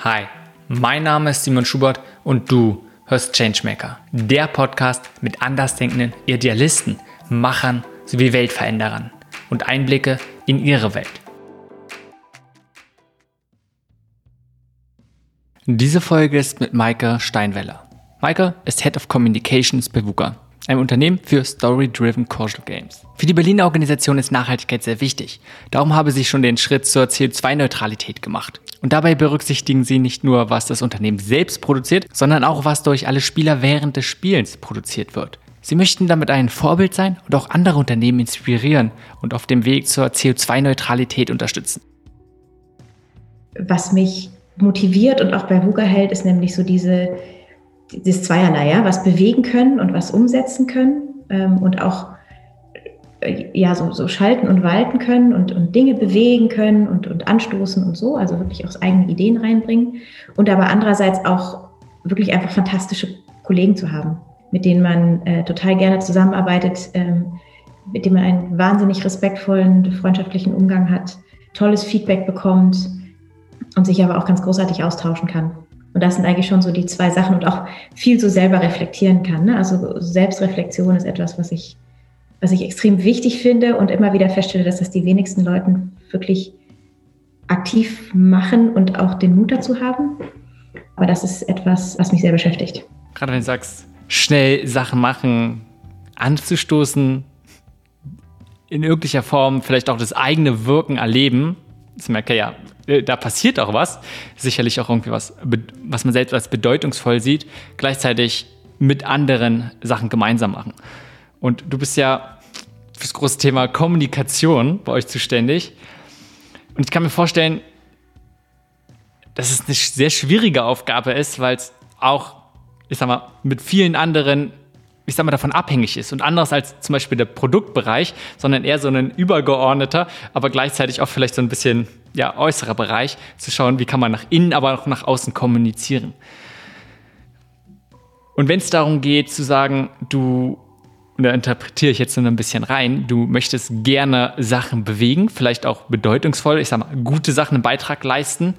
Hi, mein Name ist Simon Schubert und du hörst Changemaker, der Podcast mit andersdenkenden Idealisten, Machern sowie Weltveränderern und Einblicke in ihre Welt. Diese Folge ist mit Maike Steinweller. Maike ist Head of Communications bei VUCA, einem Unternehmen für Story-Driven Casual Games. Für die Berliner Organisation ist Nachhaltigkeit sehr wichtig. Darum habe sie schon den Schritt zur CO2-Neutralität gemacht. Und dabei berücksichtigen sie nicht nur, was das Unternehmen selbst produziert, sondern auch, was durch alle Spieler während des Spielens produziert wird. Sie möchten damit ein Vorbild sein und auch andere Unternehmen inspirieren und auf dem Weg zur CO2-Neutralität unterstützen. Was mich motiviert und auch bei VUCA hält, ist nämlich so dieses Zweierlei, ja, was bewegen können und was umsetzen können und auch so schalten und walten können und Dinge bewegen können und anstoßen und so, also wirklich auch eigene Ideen reinbringen und aber andererseits auch wirklich einfach fantastische Kollegen zu haben, mit denen man total gerne zusammenarbeitet, mit denen man einen wahnsinnig respektvollen, freundschaftlichen Umgang hat, tolles Feedback bekommt und sich aber auch ganz großartig austauschen kann. Und das sind eigentlich schon so die zwei Sachen und auch viel so selber reflektieren kann. Ne? Also Selbstreflexion ist etwas, was ich extrem wichtig finde und immer wieder feststelle, dass das die wenigsten Leuten wirklich aktiv machen und auch den Mut dazu haben. Aber das ist etwas, was mich sehr beschäftigt. Gerade wenn du sagst, schnell Sachen machen, anzustoßen, in irgendeiner Form vielleicht auch das eigene Wirken erleben, ich merke ja, da passiert auch was, sicherlich auch irgendwie was man selbst als bedeutungsvoll sieht, gleichzeitig mit anderen Sachen gemeinsam machen. Und du bist ja fürs große Thema Kommunikation bei euch zuständig. Und ich kann mir vorstellen, dass es eine sehr schwierige Aufgabe ist, weil es auch, mit vielen anderen, davon abhängig ist. Und anders als zum Beispiel der Produktbereich, sondern eher so ein übergeordneter, aber gleichzeitig auch vielleicht so ein bisschen äußerer Bereich, zu schauen, wie kann man nach innen, aber auch nach außen kommunizieren. Und wenn es darum geht, zu sagen, da interpretiere ich jetzt so ein bisschen rein, du möchtest gerne Sachen bewegen, vielleicht auch bedeutungsvoll, gute Sachen, einen Beitrag leisten.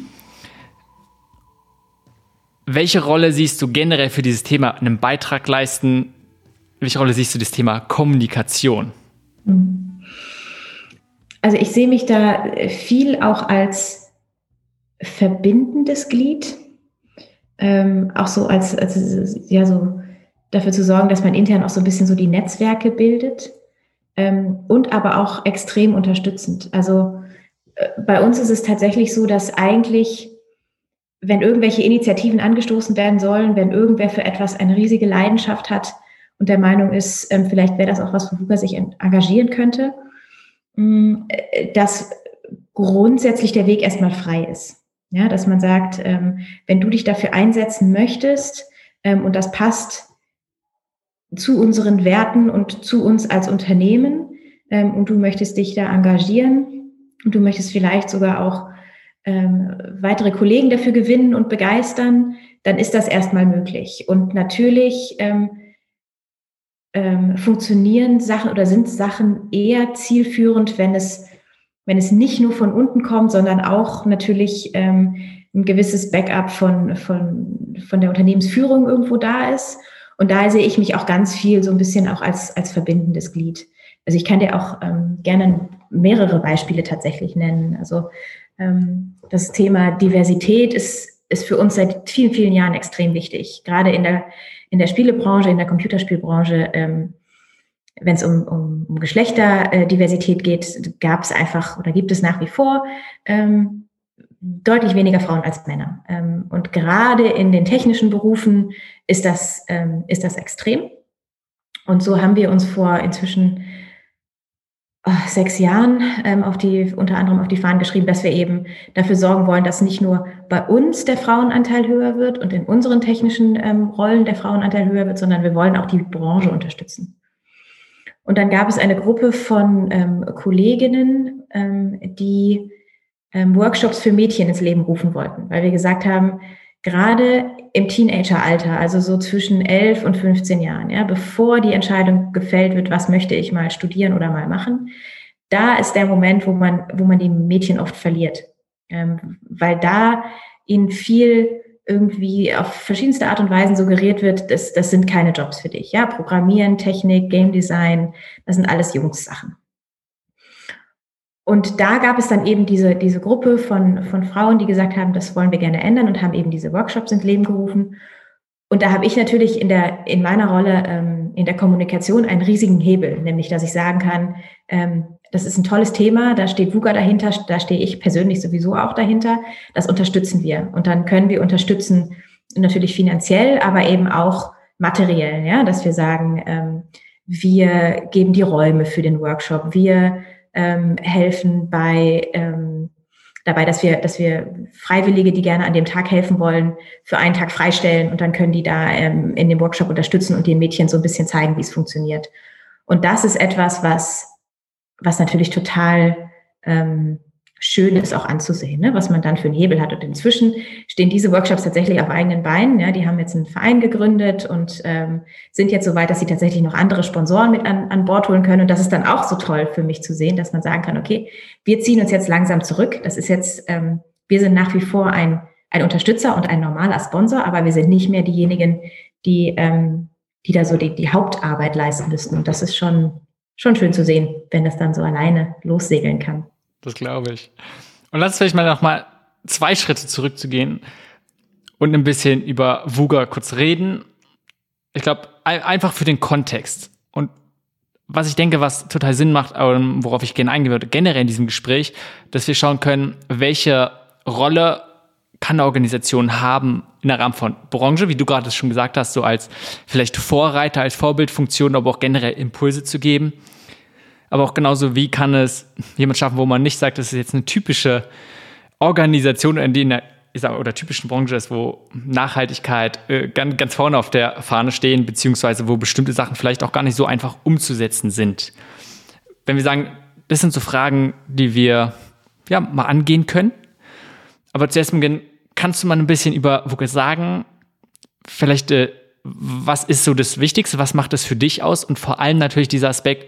Welche Rolle siehst du generell für dieses Thema, einen Beitrag leisten? Welche Rolle siehst du das Thema Kommunikation? Also ich sehe mich da viel auch als verbindendes Glied, auch so als so dafür zu sorgen, dass man intern auch so ein bisschen so die Netzwerke bildet und aber auch extrem unterstützend. Also bei uns ist es tatsächlich so, dass eigentlich, wenn irgendwelche Initiativen angestoßen werden sollen, wenn irgendwer für etwas eine riesige Leidenschaft hat und der Meinung ist, vielleicht wäre das auch was, wo VUCA sich engagieren könnte, dass grundsätzlich der Weg erstmal frei ist. Ja, dass man sagt, wenn du dich dafür einsetzen möchtest und das passt zu unseren Werten und zu uns als Unternehmen und du möchtest dich da engagieren und du möchtest vielleicht sogar auch weitere Kollegen dafür gewinnen und begeistern, dann ist das erstmal möglich. Und natürlich funktionieren Sachen oder sind Sachen eher zielführend, wenn es nicht nur von unten kommt, sondern auch natürlich ein gewisses Backup von der Unternehmensführung irgendwo da ist. Und da sehe ich mich auch ganz viel so ein bisschen auch als verbindendes Glied. Also ich kann dir auch gerne mehrere Beispiele tatsächlich nennen. Also das Thema Diversität ist für uns seit vielen, vielen Jahren extrem wichtig. Gerade in der Spielebranche, in der Computerspielbranche, wenn es um Geschlechterdiversität geht, gab es einfach oder gibt es nach wie vor deutlich weniger Frauen als Männer. Und gerade in den technischen Berufen ist das extrem. Und so haben wir uns vor inzwischen 6 Jahren unter anderem auf die Fahnen geschrieben, dass wir eben dafür sorgen wollen, dass nicht nur bei uns der Frauenanteil höher wird und in unseren technischen Rollen der Frauenanteil höher wird, sondern wir wollen auch die Branche unterstützen. Und dann gab es eine Gruppe von Kolleginnen, die Workshops für Mädchen ins Leben rufen wollten, weil wir gesagt haben, gerade im Teenageralter, also so zwischen 11 und 15 Jahren, ja, bevor die Entscheidung gefällt wird, was möchte ich mal studieren oder mal machen, da ist der Moment, wo man die Mädchen oft verliert, weil da ihnen viel irgendwie auf verschiedenste Art und Weisen suggeriert wird, das sind keine Jobs für dich. Ja, Programmieren, Technik, Game Design, das sind alles Jungs-Sachen. Und da gab es dann eben diese Gruppe von Frauen, die gesagt haben, das wollen wir gerne ändern und haben eben diese Workshops ins Leben gerufen. Und da habe ich natürlich in meiner Rolle in der Kommunikation einen riesigen Hebel, nämlich dass ich sagen kann, das ist ein tolles Thema, da steht VUCA dahinter, da stehe ich persönlich sowieso auch dahinter, das unterstützen wir. Und dann können wir unterstützen, natürlich finanziell, aber eben auch materiell, ja, dass wir sagen, wir geben die Räume für den Workshop, wir helfen dabei, dass wir Freiwillige, die gerne an dem Tag helfen wollen, für einen Tag freistellen und dann können die da in dem Workshop unterstützen und den Mädchen so ein bisschen zeigen, wie es funktioniert. Und das ist etwas, was natürlich total schön ist auch anzusehen, ne? Was man dann für einen Hebel hat. Und inzwischen stehen diese Workshops tatsächlich auf eigenen Beinen. Ja? Die haben jetzt einen Verein gegründet und sind jetzt so weit, dass sie tatsächlich noch andere Sponsoren mit an Bord holen können. Und das ist dann auch so toll für mich zu sehen, dass man sagen kann, okay, wir ziehen uns jetzt langsam zurück. Das ist jetzt, wir sind nach wie vor ein Unterstützer und ein normaler Sponsor, aber wir sind nicht mehr diejenigen, die da so die Hauptarbeit leisten müssen. Und das ist schon schön zu sehen, wenn das dann so alleine lossegeln kann. Das glaube ich. Und lass uns vielleicht mal noch mal 2 Schritte zurückzugehen und ein bisschen über VUCA kurz reden. Ich glaube, einfach für den Kontext. Und was ich denke, was total Sinn macht, worauf ich gerne eingehen würde, generell in diesem Gespräch, dass wir schauen können, welche Rolle kann eine Organisation haben in der Rahmen von Branche, wie du gerade schon gesagt hast, so als vielleicht Vorreiter, als Vorbildfunktion, aber auch generell Impulse zu geben. Aber auch genauso, wie kann es jemand schaffen, wo man nicht sagt, das ist jetzt eine typische Organisation, oder typischen Branche ist, wo Nachhaltigkeit ganz vorne auf der Fahne stehen, beziehungsweise wo bestimmte Sachen vielleicht auch gar nicht so einfach umzusetzen sind. Wenn wir sagen, das sind so Fragen, die wir mal angehen können. Aber zuerst mal, kannst du mal ein bisschen über VUCA sagen, vielleicht, was ist so das Wichtigste, was macht das für dich aus? Und vor allem natürlich dieser Aspekt,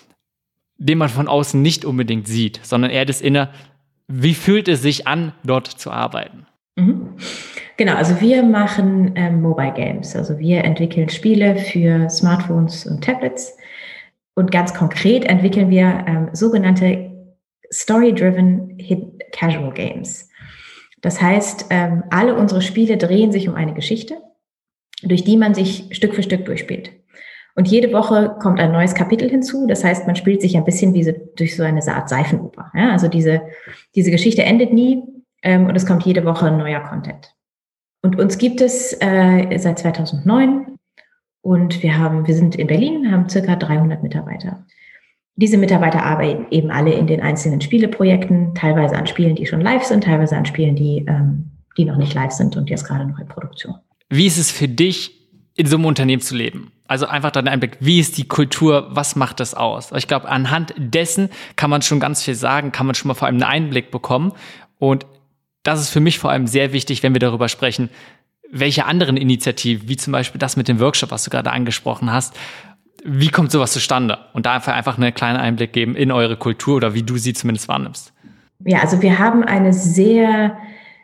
den man von außen nicht unbedingt sieht, sondern eher das Inner, wie fühlt es sich an, dort zu arbeiten? Mhm. Genau, also wir machen Mobile Games, also wir entwickeln Spiele für Smartphones und Tablets und ganz konkret entwickeln wir sogenannte Story-Driven Hidden Casual Games. Das heißt, alle unsere Spiele drehen sich um eine Geschichte, durch die man sich Stück für Stück durchspielt. Und jede Woche kommt ein neues Kapitel hinzu. Das heißt, man spielt sich ein bisschen wie durch so eine Art Seifenoper. Ja? Also diese Geschichte endet nie und es kommt jede Woche ein neuer Content. Und uns gibt es seit 2009 und wir sind in Berlin, haben circa 300 Mitarbeiter. Diese Mitarbeiter arbeiten eben alle in den einzelnen Spieleprojekten, teilweise an Spielen, die schon live sind, teilweise an Spielen, die noch nicht live sind und jetzt gerade noch in Produktion. Wie ist es für dich, in so einem Unternehmen zu leben? Also einfach dein Einblick, wie ist die Kultur, was macht das aus? Ich glaube, anhand dessen kann man schon ganz viel sagen, kann man schon mal vor allem einen Einblick bekommen. Und das ist für mich vor allem sehr wichtig, wenn wir darüber sprechen, welche anderen Initiativen, wie zum Beispiel das mit dem Workshop, was du gerade angesprochen hast, wie kommt sowas zustande? Und da einfach einen kleinen Einblick geben in eure Kultur oder wie du sie zumindest wahrnimmst. Ja, also wir haben eine sehr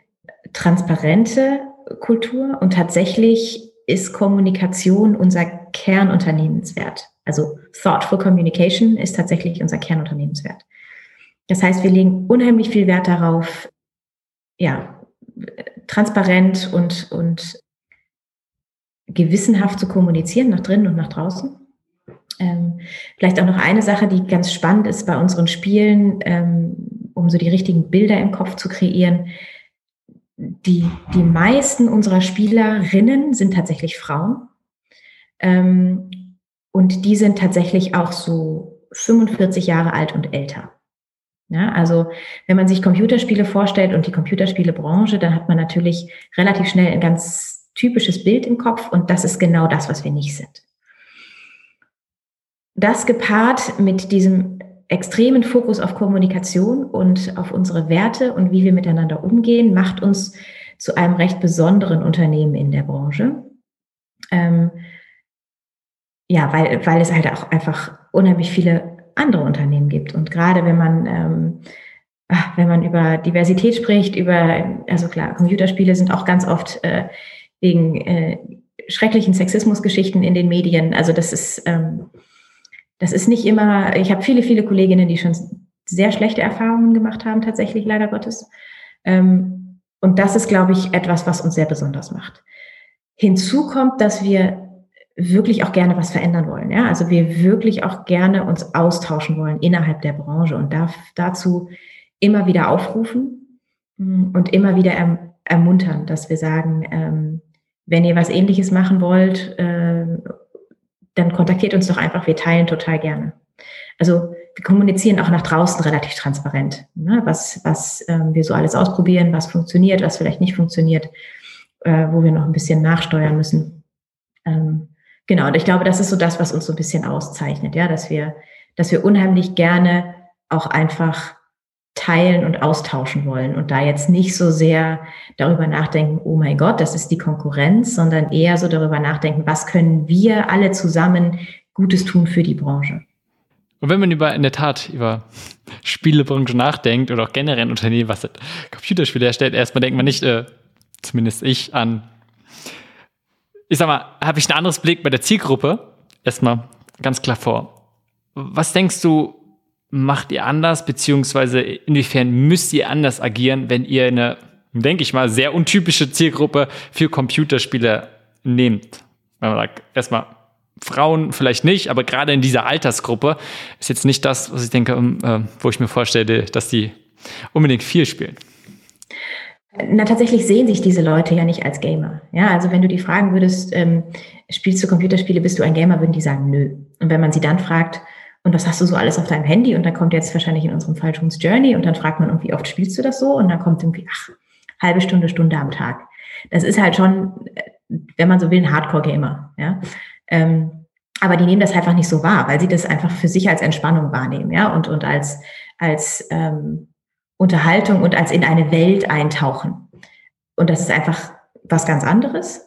transparente Kultur und tatsächlich ist Kommunikation unser Kernunternehmenswert. Also Thoughtful Communication ist tatsächlich unser Kernunternehmenswert. Das heißt, wir legen unheimlich viel Wert darauf, transparent und gewissenhaft zu kommunizieren, nach drinnen und nach draußen. Vielleicht auch noch eine Sache, die ganz spannend ist bei unseren Spielen, um so die richtigen Bilder im Kopf zu kreieren. Die meisten unserer Spielerinnen sind tatsächlich Frauen. Und die sind tatsächlich auch so 45 Jahre alt und älter. Ja, also wenn man sich Computerspiele vorstellt und die Computerspielebranche, dann hat man natürlich relativ schnell ein ganz typisches Bild im Kopf und das ist genau das, was wir nicht sind. Das gepaart mit diesem extremen Fokus auf Kommunikation und auf unsere Werte und wie wir miteinander umgehen, macht uns zu einem recht besonderen Unternehmen in der Branche. Weil es halt auch einfach unheimlich viele andere Unternehmen gibt. Und gerade wenn man wenn man über Diversität spricht, also klar, Computerspiele sind auch ganz oft wegen schrecklichen Sexismusgeschichten in den Medien. Also das ist nicht immer, ich habe viele Kolleginnen, die schon sehr schlechte Erfahrungen gemacht haben, tatsächlich, leider Gottes. Und das ist, glaube ich, etwas, was uns sehr besonders macht. Hinzu kommt, dass wir wirklich auch gerne was verändern wollen. Ja? Also wir wirklich auch gerne uns austauschen wollen innerhalb der Branche und dazu immer wieder aufrufen und immer wieder ermuntern, dass wir sagen, wenn ihr was Ähnliches machen wollt, dann kontaktiert uns doch einfach, wir teilen total gerne. Also wir kommunizieren auch nach draußen relativ transparent, ne? Was wir so alles ausprobieren, was funktioniert, was vielleicht nicht funktioniert, wo wir noch ein bisschen nachsteuern müssen. Genau, und ich glaube, das ist so das, was uns so ein bisschen auszeichnet, ja, dass wir unheimlich gerne auch einfach teilen und austauschen wollen und da jetzt nicht so sehr darüber nachdenken, oh mein Gott, das ist die Konkurrenz, sondern eher so darüber nachdenken, was können wir alle zusammen Gutes tun für die Branche. Und wenn man in der Tat über Spielebranche nachdenkt oder auch generell ein Unternehmen, was Computerspiele herstellt, erstmal denkt man nicht, zumindest ich, an, ich sag mal, habe ich ein anderes Blick bei der Zielgruppe erstmal ganz klar vor. Was denkst du, macht ihr anders, beziehungsweise inwiefern müsst ihr anders agieren, wenn ihr eine, denke ich mal, sehr untypische Zielgruppe für Computerspiele nehmt? Wenn man sagt, erstmal Frauen vielleicht nicht, aber gerade in dieser Altersgruppe ist jetzt nicht das, was ich denke, wo ich mir vorstelle, dass die unbedingt viel spielen. Na, tatsächlich sehen sich diese Leute ja nicht als Gamer. Ja, also wenn du die fragen würdest, spielst du Computerspiele, bist du ein Gamer, würden die sagen, nö. Und wenn man sie dann fragt, und was hast du so alles auf deinem Handy? Und dann kommt jetzt wahrscheinlich in unserem Fall June's Journey und dann fragt man, wie oft spielst du das so? Und dann kommt irgendwie, halbe Stunde am Tag. Das ist halt schon, wenn man so will, ein Hardcore-Gamer. Ja? Aber die nehmen das einfach nicht so wahr, weil sie das einfach für sich als Entspannung wahrnehmen, ja, und als Unterhaltung und als in eine Welt eintauchen. Und das ist einfach was ganz anderes.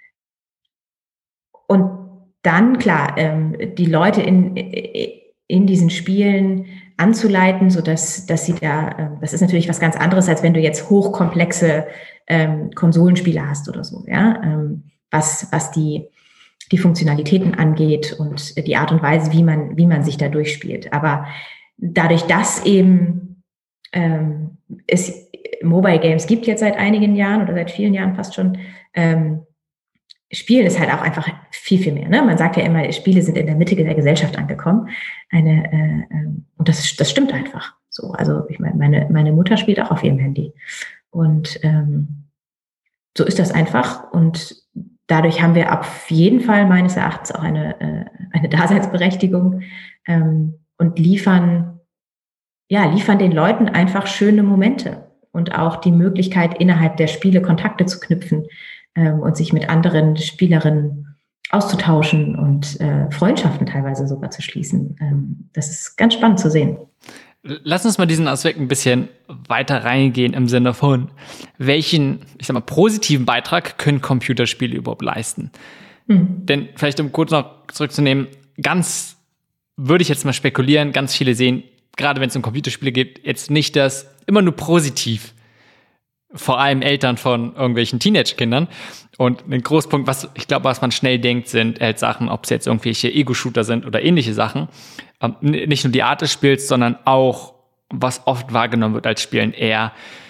Und dann, klar, die Leute in diesen Spielen anzuleiten, sodass sie da, das ist natürlich was ganz anderes, als wenn du jetzt hochkomplexe Konsolenspiele hast oder so, ja, was die Funktionalitäten angeht und die Art und Weise, wie man sich da durchspielt. Aber dadurch, dass eben es Mobile Games gibt jetzt seit einigen Jahren oder seit vielen Jahren fast schon, Spielen ist halt auch einfach viel mehr. Ne? Man sagt ja immer, Spiele sind in der Mitte der Gesellschaft angekommen. Und das stimmt einfach so. Also ich meine, meine Mutter spielt auch auf ihrem Handy. Und so ist das einfach. Und dadurch haben wir auf jeden Fall meines Erachtens auch eine Daseinsberechtigung und liefern den Leuten einfach schöne Momente und auch die Möglichkeit, innerhalb der Spiele Kontakte zu knüpfen und sich mit anderen Spielerinnen auszutauschen und Freundschaften teilweise sogar zu schließen. Das ist ganz spannend zu sehen. Lass uns mal diesen Aspekt ein bisschen weiter reingehen im Sinne von, welchen, ich sag mal, positiven Beitrag können Computerspiele überhaupt leisten? Denn vielleicht, um kurz noch zurückzunehmen, würde ich jetzt mal spekulieren, ganz viele sehen, gerade wenn es um Computerspiele geht, jetzt nicht das immer nur positiv, vor allem Eltern von irgendwelchen Teenage-Kindern. Und ein Großpunkt, was man schnell denkt, sind halt Sachen, ob es jetzt irgendwelche Ego-Shooter sind oder ähnliche Sachen. Nicht nur die Art des Spiels, sondern auch, was oft wahrgenommen wird als Spielen, eher,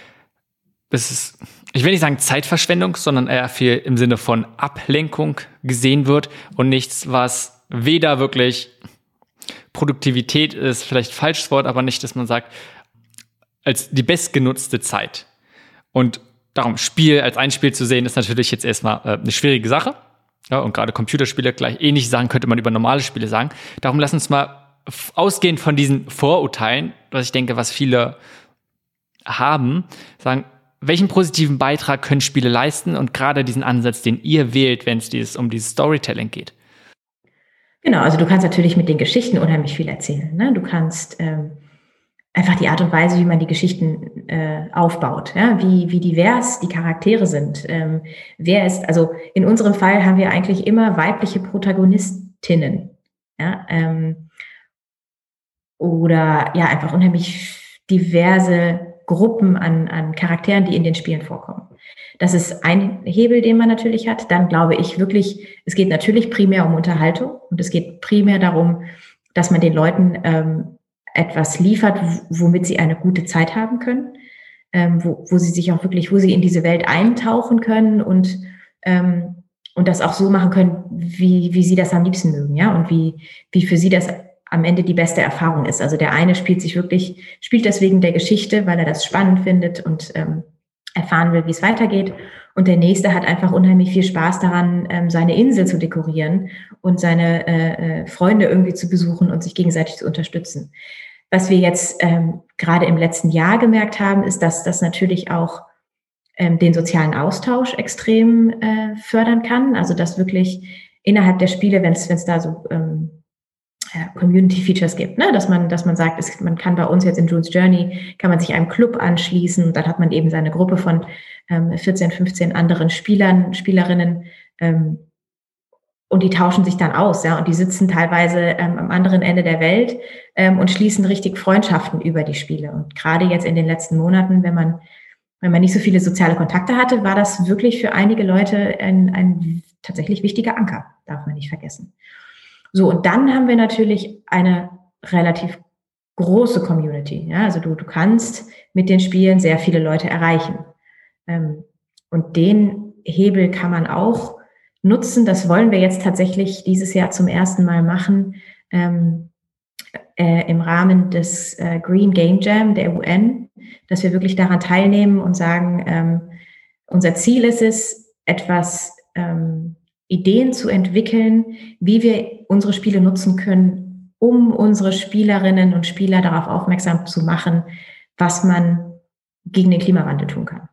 ich will nicht sagen Zeitverschwendung, sondern eher viel im Sinne von Ablenkung gesehen wird und nichts, was weder wirklich Produktivität ist, vielleicht falsches Wort, aber nicht, dass man sagt, als die bestgenutzte Zeit. Und darum, Spiel als ein Spiel zu sehen, ist natürlich jetzt erstmal eine schwierige Sache. Ja, und gerade Computerspiele, gleich ähnliche Sachen könnte man über normale Spiele sagen. Darum lass uns mal ausgehend von diesen Vorurteilen, was ich denke, was viele haben, sagen, welchen positiven Beitrag können Spiele leisten und gerade diesen Ansatz, den ihr wählt, wenn es um dieses Storytelling geht. Genau, also du kannst natürlich mit den Geschichten unheimlich viel erzählen. Ne? Du kannst einfach die Art und Weise, wie man die Geschichten aufbaut, ja? wie divers die Charaktere sind. Also in unserem Fall haben wir eigentlich immer weibliche Protagonistinnen. Ja? Oder ja, einfach unheimlich diverse Gruppen an Charakteren, die in den Spielen vorkommen. Das ist ein Hebel, den man natürlich hat. Dann glaube ich wirklich, es geht natürlich primär um Unterhaltung und es geht primär darum, dass man den Leuten etwas liefert, womit sie eine gute Zeit haben können, wo sie sich auch wirklich, wo sie in diese Welt eintauchen können und das auch so machen können, wie sie das am liebsten mögen, ja, und wie für sie das am Ende die beste Erfahrung ist. Also der eine spielt das wegen der Geschichte, weil er das spannend findet und erfahren will, wie es weitergeht. Und der nächste hat einfach unheimlich viel Spaß daran, seine Insel zu dekorieren und seine Freunde irgendwie zu besuchen und sich gegenseitig zu unterstützen. Was wir jetzt gerade im letzten Jahr gemerkt haben, ist, dass das natürlich auch den sozialen Austausch extrem fördern kann. Also dass wirklich innerhalb der Spiele, wenn es da so Community Features gibt, ne? dass man sagt, man kann bei uns jetzt in June's Journey, kann man sich einem Club anschließen und dann hat man eben seine Gruppe von 14, 15 anderen Spielerinnen und die tauschen sich dann aus, ja, und die sitzen teilweise am anderen Ende der Welt und schließen richtig Freundschaften über die Spiele. Und gerade jetzt in den letzten Monaten, wenn man nicht so viele soziale Kontakte hatte, war das wirklich für einige Leute ein tatsächlich wichtiger Anker, darf man nicht vergessen. So, und dann haben wir natürlich eine relativ große Community. Ja? Also du kannst mit den Spielen sehr viele Leute erreichen. Und den Hebel kann man auch nutzen. Das wollen wir jetzt tatsächlich dieses Jahr zum ersten Mal machen, im Rahmen des Green Game Jam der UN, dass wir wirklich daran teilnehmen und sagen, unser Ziel ist es, etwas Ideen zu entwickeln, wie wir unsere Spiele nutzen können, um unsere Spielerinnen und Spieler darauf aufmerksam zu machen, was man gegen den Klimawandel tun kann.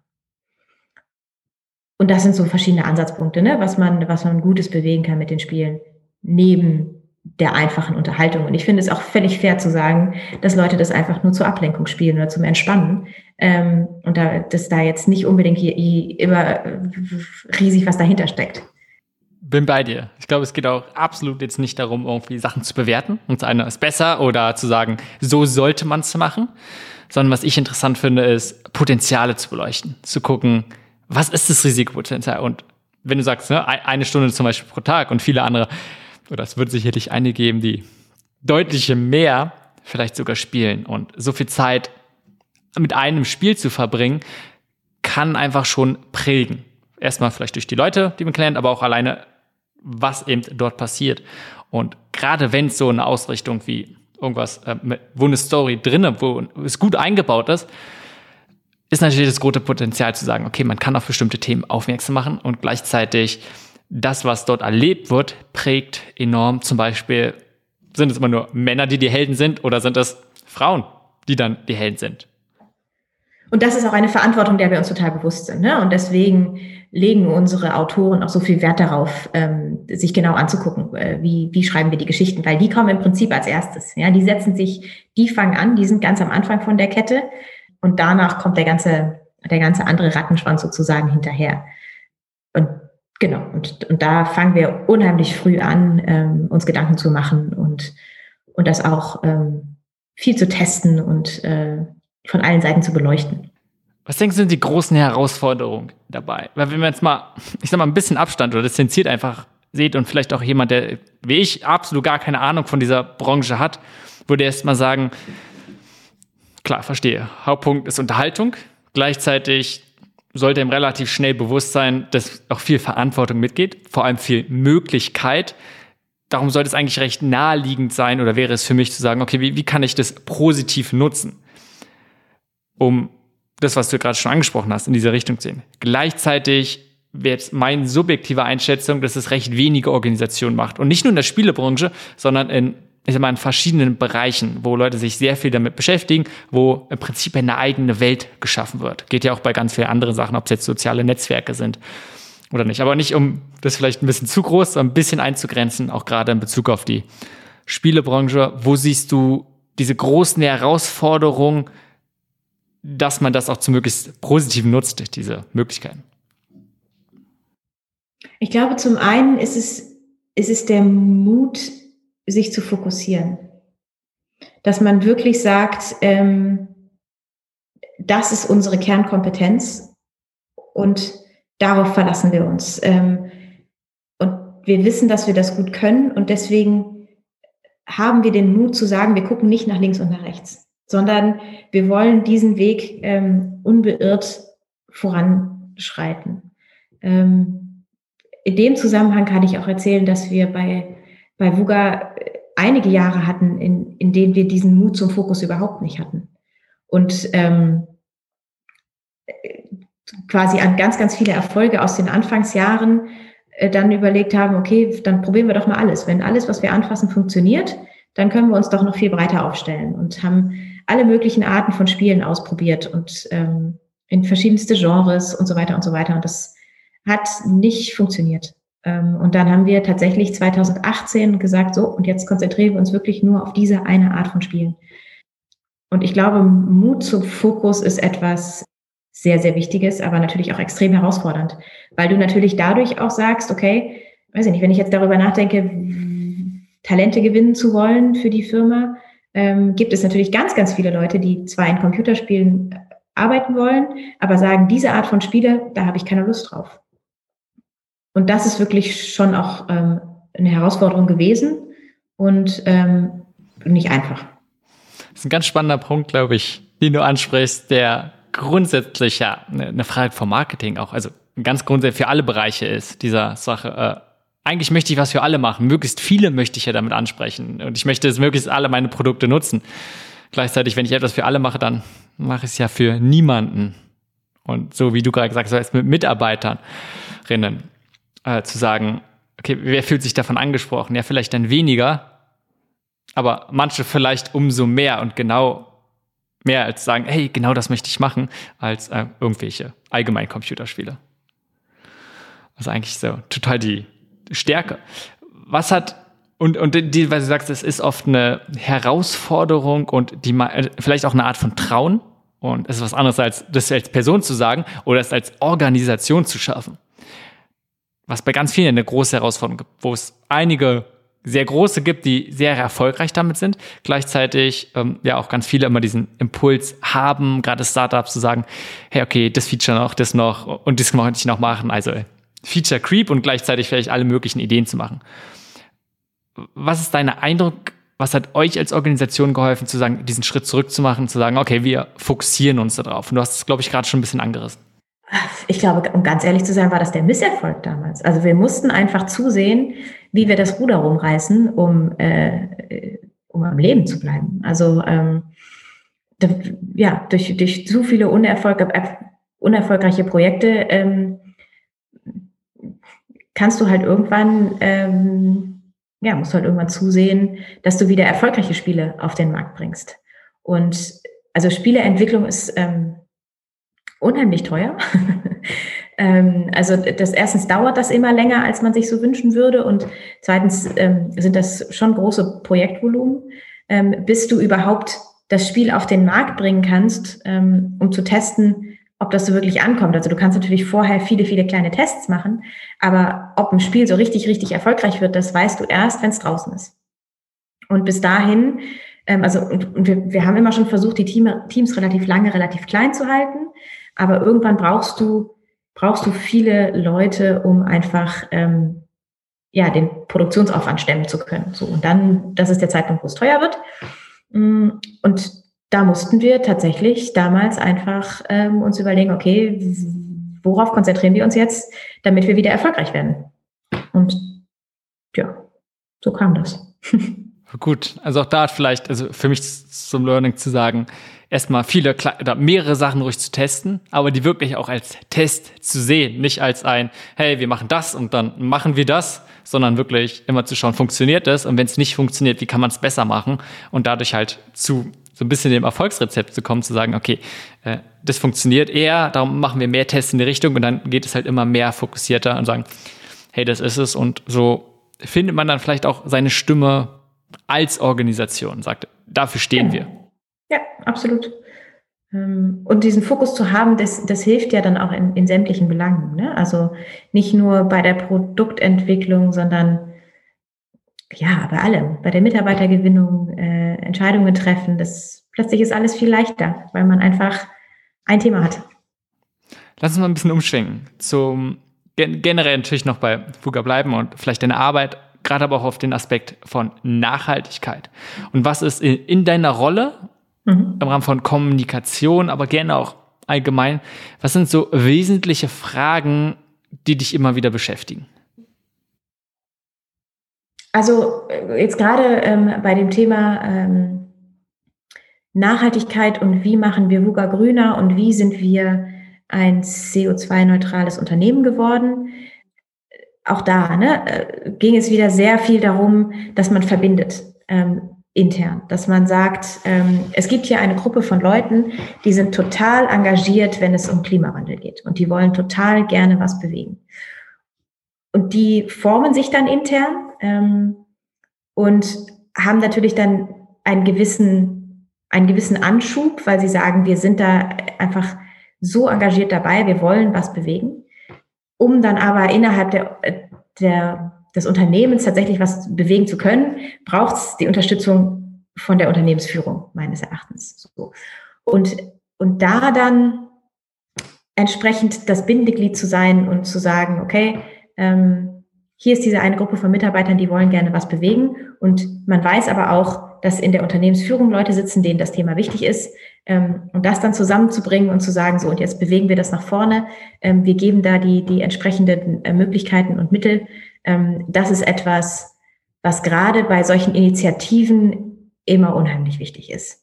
Und das sind so verschiedene Ansatzpunkte, ne? was man Gutes bewegen kann mit den Spielen, neben der einfachen Unterhaltung. Und ich finde es auch völlig fair zu sagen, dass Leute das einfach nur zur Ablenkung spielen oder zum Entspannen. Und dass da jetzt nicht unbedingt immer riesig was dahinter steckt. Bin bei dir. Ich glaube, es geht auch absolut jetzt nicht darum, irgendwie Sachen zu bewerten und zu einer ist besser oder zu sagen, so sollte man es machen, sondern was ich interessant finde, ist Potenziale zu beleuchten, zu gucken, was ist das Risikopotenzial? Und wenn du sagst, ne, eine Stunde zum Beispiel pro Tag und viele andere, oder es wird sicherlich einige geben, die deutlich mehr vielleicht sogar spielen und so viel Zeit mit einem Spiel zu verbringen, kann einfach schon prägen. Erstmal vielleicht durch die Leute, die man kennt, aber auch alleine, was eben dort passiert. Und gerade wenn es so eine Ausrichtung wie irgendwas, wo eine Story drinne, wo es gut eingebaut ist natürlich das große Potenzial zu sagen, okay, man kann auf bestimmte Themen aufmerksam machen und gleichzeitig das, was dort erlebt wird, prägt enorm. Zum Beispiel, sind es immer nur Männer, die Helden sind, oder sind es Frauen, die dann die Helden sind? Und das ist auch eine Verantwortung, der wir uns total bewusst sind. Ne? Und deswegen legen unsere Autoren auch so viel Wert darauf, sich genau anzugucken, wie schreiben wir die Geschichten, weil die kommen im Prinzip als erstes. Ja? Die fangen an, die sind ganz am Anfang von der Kette und danach kommt der ganze andere Rattenschwanz sozusagen hinterher. Und genau, und da fangen wir unheimlich früh an, uns Gedanken zu machen und das auch viel zu testen und von allen Seiten zu beleuchten. Was denkst du, sind die großen Herausforderungen dabei? Weil wenn man jetzt mal, ich sag mal, ein bisschen Abstand oder distanziert einfach seht und vielleicht auch jemand, der wie ich absolut gar keine Ahnung von dieser Branche hat, würde erst mal sagen, klar, verstehe, Hauptpunkt ist Unterhaltung. Gleichzeitig sollte ihm relativ schnell bewusst sein, dass auch viel Verantwortung mitgeht, vor allem viel Möglichkeit. Darum sollte es eigentlich recht naheliegend sein, oder wäre es für mich zu sagen, okay, wie kann ich das positiv nutzen, um das, was du gerade schon angesprochen hast, in diese Richtung zu sehen. Gleichzeitig wäre jetzt meine subjektive Einschätzung, dass es recht wenige Organisationen macht. Und nicht nur in der Spielebranche, sondern in verschiedenen Bereichen, wo Leute sich sehr viel damit beschäftigen, wo im Prinzip eine eigene Welt geschaffen wird. Geht ja auch bei ganz vielen anderen Sachen, ob es jetzt soziale Netzwerke sind oder nicht. Aber nicht, um das vielleicht ein bisschen zu groß, sondern ein bisschen einzugrenzen, auch gerade in Bezug auf die Spielebranche. Wo siehst du diese großen Herausforderungen, dass man das auch zum möglichst Positiven nutzt, diese Möglichkeiten? Ich glaube, zum einen ist es der Mut, sich zu fokussieren. Dass man wirklich sagt, das ist unsere Kernkompetenz und darauf verlassen wir uns. Und wir wissen, dass wir das gut können und deswegen haben wir den Mut zu sagen, wir gucken nicht nach links und nach rechts, sondern wir wollen diesen Weg unbeirrt voranschreiten. In dem Zusammenhang kann ich auch erzählen, dass wir bei VUGA einige Jahre hatten, in denen wir diesen Mut zum Fokus überhaupt nicht hatten. Und quasi an ganz, ganz viele Erfolge aus den Anfangsjahren dann überlegt haben, okay, dann probieren wir doch mal alles. Wenn alles, was wir anfassen, funktioniert, dann können wir uns doch noch viel breiter aufstellen und haben alle möglichen Arten von Spielen ausprobiert und in verschiedenste Genres und so weiter und so weiter. Und das hat nicht funktioniert. Und dann haben wir tatsächlich 2018 gesagt, so, und jetzt konzentrieren wir uns wirklich nur auf diese eine Art von Spielen. Und ich glaube, Mut zum Fokus ist etwas sehr, sehr Wichtiges, aber natürlich auch extrem herausfordernd, weil du natürlich dadurch auch sagst, okay, weiß ich nicht, wenn ich jetzt darüber nachdenke, Talente gewinnen zu wollen für die Firma, gibt es natürlich ganz, ganz viele Leute, die zwar in Computerspielen arbeiten wollen, aber sagen, diese Art von Spiele, da habe ich keine Lust drauf. Und das ist wirklich schon auch eine Herausforderung gewesen und nicht einfach. Das ist ein ganz spannender Punkt, glaube ich, den du ansprichst, der grundsätzlich ja eine Frage vom Marketing auch, also ganz grundsätzlich für alle Bereiche ist, dieser Sache. Eigentlich möchte ich was für alle machen. Möglichst viele möchte ich ja damit ansprechen. Und ich möchte, dass möglichst alle meine Produkte nutzen. Gleichzeitig, wenn ich etwas für alle mache, dann mache ich es ja für niemanden. Und so wie du gerade gesagt hast, mit Mitarbeiterinnen zu sagen, okay, wer fühlt sich davon angesprochen? Ja, vielleicht dann weniger, aber manche vielleicht umso mehr und genau mehr als sagen, hey, genau das möchte ich machen, als irgendwelche allgemeinen Computerspiele. Also eigentlich so total die Stärke. Was hat, und die, weil du sagst, es ist oft eine Herausforderung und vielleicht auch eine Art von Trauen und es ist was anderes, als das als Person zu sagen oder es als Organisation zu schaffen. Was bei ganz vielen eine große Herausforderung gibt, wo es einige sehr große gibt, die sehr erfolgreich damit sind. Gleichzeitig ja auch ganz viele immer diesen Impuls haben, gerade Startups zu sagen, hey, okay, das Feature noch, das noch und das möchte ich noch machen. Also Feature Creep und gleichzeitig vielleicht alle möglichen Ideen zu machen. Was ist dein Eindruck? Was hat euch als Organisation geholfen, zu sagen, diesen Schritt zurückzumachen, zu sagen, okay, wir fokussieren uns darauf? Und du hast es, glaube ich, gerade schon ein bisschen angerissen. Ich glaube, um ganz ehrlich zu sein, war das der Misserfolg damals. Also wir mussten einfach zusehen, wie wir das Ruder rumreißen, um am Leben zu bleiben. Also durch zu viele unerfolgreiche Projekte kannst du halt irgendwann musst du halt irgendwann zusehen, dass du wieder erfolgreiche Spiele auf den Markt bringst. Und also Spieleentwicklung ist unheimlich teuer. Also erstens dauert das immer länger, als man sich so wünschen würde. Und zweitens sind das schon große Projektvolumen, bis du überhaupt das Spiel auf den Markt bringen kannst, um zu testen, ob das so wirklich ankommt. Also du kannst natürlich vorher viele, viele kleine Tests machen, aber ob ein Spiel so richtig, richtig erfolgreich wird, das weißt du erst, wenn es draußen ist. Und bis dahin, wir haben immer schon versucht, die Teams relativ lange, relativ klein zu halten, aber irgendwann brauchst du viele Leute, um einfach den Produktionsaufwand stemmen zu können. So, und dann, das ist der Zeitpunkt, wo es teuer wird. Und da mussten wir tatsächlich damals einfach uns überlegen, okay, worauf konzentrieren wir uns jetzt, damit wir wieder erfolgreich werden? Und ja, so kam das. Gut, also auch da vielleicht, also für mich zum Learning zu sagen, erstmal mehrere Sachen ruhig zu testen, aber die wirklich auch als Test zu sehen, nicht als hey, wir machen das und dann machen wir das, sondern wirklich immer zu schauen, funktioniert das? Und wenn es nicht funktioniert, wie kann man es besser machen? Und dadurch halt zu so ein bisschen dem Erfolgsrezept zu kommen, zu sagen, okay, das funktioniert eher, darum machen wir mehr Tests in die Richtung und dann geht es halt immer mehr fokussierter und sagen, hey, das ist es. Und so findet man dann vielleicht auch seine Stimme als Organisation, sagt, dafür stehen wir. Ja, absolut. Und diesen Fokus zu haben, das hilft ja dann auch in sämtlichen Belangen. Ne? Also nicht nur bei der Produktentwicklung, sondern ja, bei allem. Bei der Mitarbeitergewinnung, Entscheidungen treffen. Plötzlich ist alles viel leichter, weil man einfach ein Thema hat. Lass uns mal ein bisschen umschwenken. Zum generell natürlich noch bei VUCA bleiben und vielleicht deine Arbeit, gerade aber auch auf den Aspekt von Nachhaltigkeit. Und was ist in deiner Rolle im Rahmen von Kommunikation, aber gerne auch allgemein, was sind so wesentliche Fragen, die dich immer wieder beschäftigen? Also jetzt gerade bei dem Thema Nachhaltigkeit und wie machen wir VUCA grüner und wie sind wir ein CO2-neutrales Unternehmen geworden. Auch da ging es wieder sehr viel darum, dass man verbindet intern, dass man sagt, es gibt hier eine Gruppe von Leuten, die sind total engagiert, wenn es um Klimawandel geht und die wollen total gerne was bewegen. Und die formen sich dann intern und haben natürlich dann einen gewissen Anschub, weil sie sagen, wir sind da einfach so engagiert dabei, wir wollen was bewegen, um dann aber innerhalb des Unternehmens tatsächlich was bewegen zu können, braucht es die Unterstützung von der Unternehmensführung, meines Erachtens. So. Und da dann entsprechend das Bindeglied zu sein und zu sagen, okay, hier ist diese eine Gruppe von Mitarbeitern, die wollen gerne was bewegen und man weiß aber auch, dass in der Unternehmensführung Leute sitzen, denen das Thema wichtig ist und das dann zusammenzubringen und zu sagen, so und jetzt bewegen wir das nach vorne, wir geben da die entsprechenden Möglichkeiten und Mittel. Das ist etwas, was gerade bei solchen Initiativen immer unheimlich wichtig ist.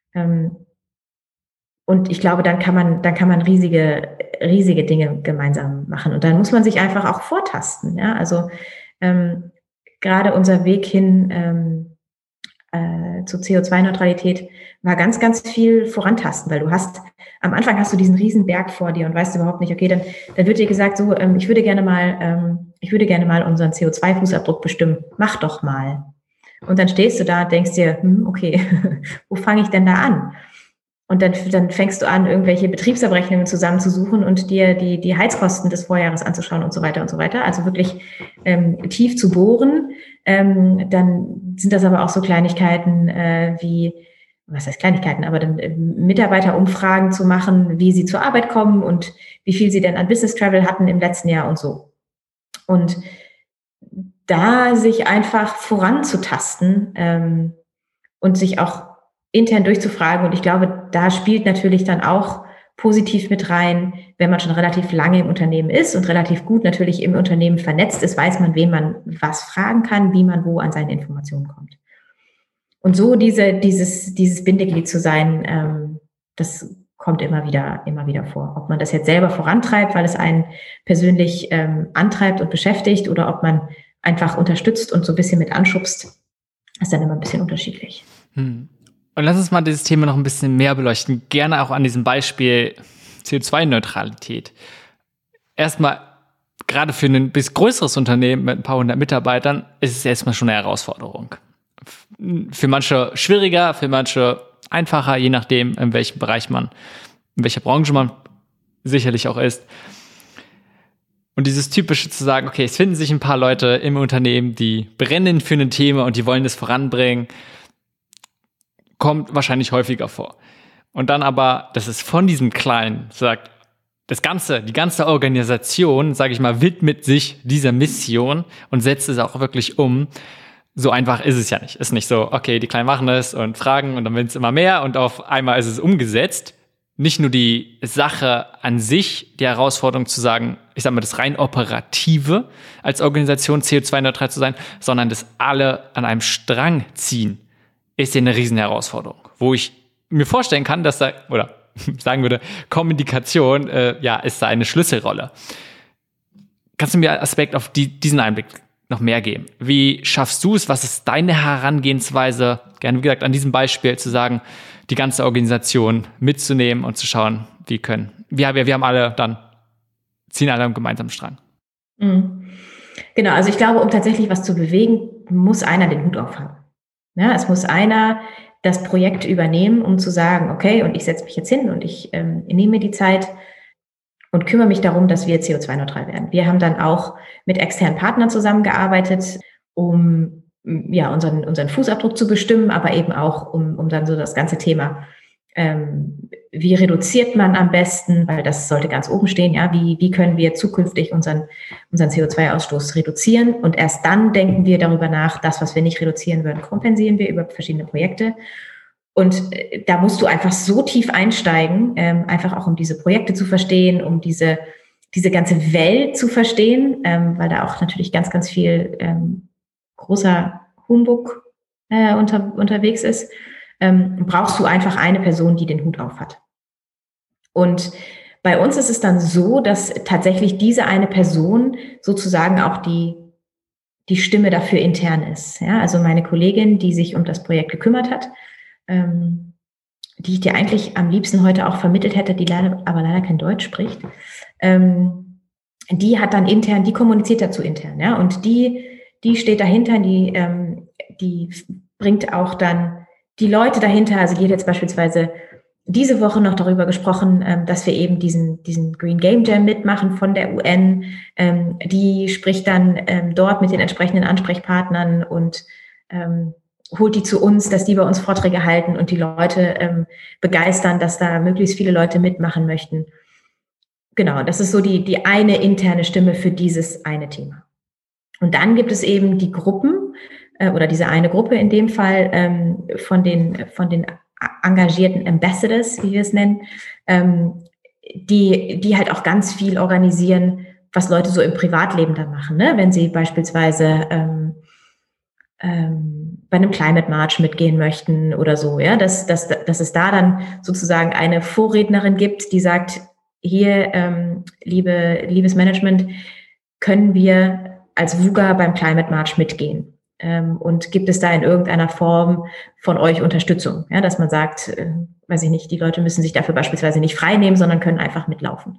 Und ich glaube, dann kann man riesige Dinge gemeinsam machen. Und dann muss man sich einfach auch vortasten. Ja? Also gerade unser Weg hin zur CO2-Neutralität war ganz, ganz viel vorantasten, weil am Anfang hast du diesen riesen Berg vor dir und weißt überhaupt nicht, okay, dann wird dir gesagt, so, ich würde gerne mal unseren CO2-Fußabdruck bestimmen. Mach doch mal. Und dann stehst du da und denkst dir, okay, wo fange ich denn da an? Und dann fängst du an, irgendwelche Betriebsabrechnungen zusammenzusuchen und dir die Heizkosten des Vorjahres anzuschauen und so weiter und so weiter. Also wirklich tief zu bohren. Dann sind das aber auch so Kleinigkeiten wie, was heißt Kleinigkeiten, aber dann Mitarbeiterumfragen zu machen, wie sie zur Arbeit kommen und wie viel sie denn an Business Travel hatten im letzten Jahr und so. Und da sich einfach voranzutasten und sich auch intern durchzufragen. Und ich glaube, da spielt natürlich dann auch positiv mit rein, wenn man schon relativ lange im Unternehmen ist und relativ gut natürlich im Unternehmen vernetzt ist, weiß man, wen man was fragen kann, wie man wo an seine Informationen kommt. Und so dieses Bindeglied zu sein, das kommt immer wieder vor. Ob man das jetzt selber vorantreibt, weil es einen persönlich antreibt und beschäftigt oder ob man einfach unterstützt und so ein bisschen mit anschubst, ist dann immer ein bisschen unterschiedlich. Und lass uns mal dieses Thema noch ein bisschen mehr beleuchten. Gerne auch an diesem Beispiel CO2-Neutralität. Erstmal, gerade für ein bisschen größeres Unternehmen mit ein paar hundert Mitarbeitern, ist es erstmal schon eine Herausforderung. Für manche schwieriger, für manche einfacher, je nachdem, in welchem Bereich in welcher Branche man sicherlich auch ist. Und dieses Typische zu sagen, okay, es finden sich ein paar Leute im Unternehmen, die brennen für ein Thema und die wollen das voranbringen, kommt wahrscheinlich häufiger vor. Und dann aber, dass es von diesem Kleinen sagt, die ganze Organisation, sage ich mal, widmet sich dieser Mission und setzt es auch wirklich um. So einfach ist es ja nicht. Ist nicht so, okay, die Kleinen machen es und fragen und dann wird es immer mehr und auf einmal ist es umgesetzt. Nicht nur die Sache an sich, die Herausforderung zu sagen, ich sag mal, das rein Operative als Organisation CO2-neutral zu sein, sondern dass alle an einem Strang ziehen, ist ja eine riesen Herausforderung, wo ich mir vorstellen kann, dass da, oder sagen würde, Kommunikation, ist da eine Schlüsselrolle. Kannst du mir Aspekt auf diesen Einblick noch mehr geben? Wie schaffst du es? Was ist deine Herangehensweise? Gerne, wie gesagt, an diesem Beispiel zu sagen, die ganze Organisation mitzunehmen und zu schauen, wir haben alle dann, ziehen alle am gemeinsamen Strang. Genau, also ich glaube, um tatsächlich was zu bewegen, muss einer den Hut aufhaben. Ja, es muss einer das Projekt übernehmen, um zu sagen, okay, und ich setze mich jetzt hin und ich nehme mir die Zeit und kümmere mich darum, dass wir CO2-neutral werden. Wir haben dann auch mit externen Partnern zusammengearbeitet, um unseren Fußabdruck zu bestimmen, aber eben auch, um dann so das ganze Thema Wie reduziert man am besten, weil das sollte ganz oben stehen, ja, wie können wir zukünftig unseren CO2-Ausstoß reduzieren, und erst dann denken wir darüber nach, das, was wir nicht reduzieren würden, kompensieren wir über verschiedene Projekte. Und da musst du einfach so tief einsteigen, einfach auch um diese Projekte zu verstehen, um diese ganze Welt zu verstehen, weil da auch natürlich ganz, ganz viel großer Humbug unterwegs ist. Brauchst du einfach eine Person, die den Hut auf hat. Und bei uns ist es dann so, dass tatsächlich diese eine Person sozusagen auch die Stimme dafür intern ist. Ja, also meine Kollegin, die sich um das Projekt gekümmert hat, die ich dir eigentlich am liebsten heute auch vermittelt hätte, die aber leider kein Deutsch spricht, die hat dann intern, die kommuniziert dazu intern, ja, und die steht dahinter, die bringt auch dann die Leute dahinter. Also die hat jetzt beispielsweise diese Woche noch darüber gesprochen, dass wir eben diesen Green Game Jam mitmachen von der UN. Die spricht dann dort mit den entsprechenden Ansprechpartnern und holt die zu uns, dass die bei uns Vorträge halten und die Leute begeistern, dass da möglichst viele Leute mitmachen möchten. Genau, das ist so die eine interne Stimme für dieses eine Thema. Und dann gibt es eben die Gruppen oder diese eine Gruppe in dem Fall von den engagierten Ambassadors, wie wir es nennen, die halt auch ganz viel organisieren, was Leute so im Privatleben dann machen, ne? Wenn sie beispielsweise bei einem Climate March mitgehen möchten oder so, ja, dass es da dann sozusagen eine Vorrednerin gibt, die sagt, hier, liebes Management, können wir als VUCA beim Climate March mitgehen? Und gibt es da in irgendeiner Form von euch Unterstützung? Ja, dass man sagt, weiß ich nicht, die Leute müssen sich dafür beispielsweise nicht frei nehmen, sondern können einfach mitlaufen.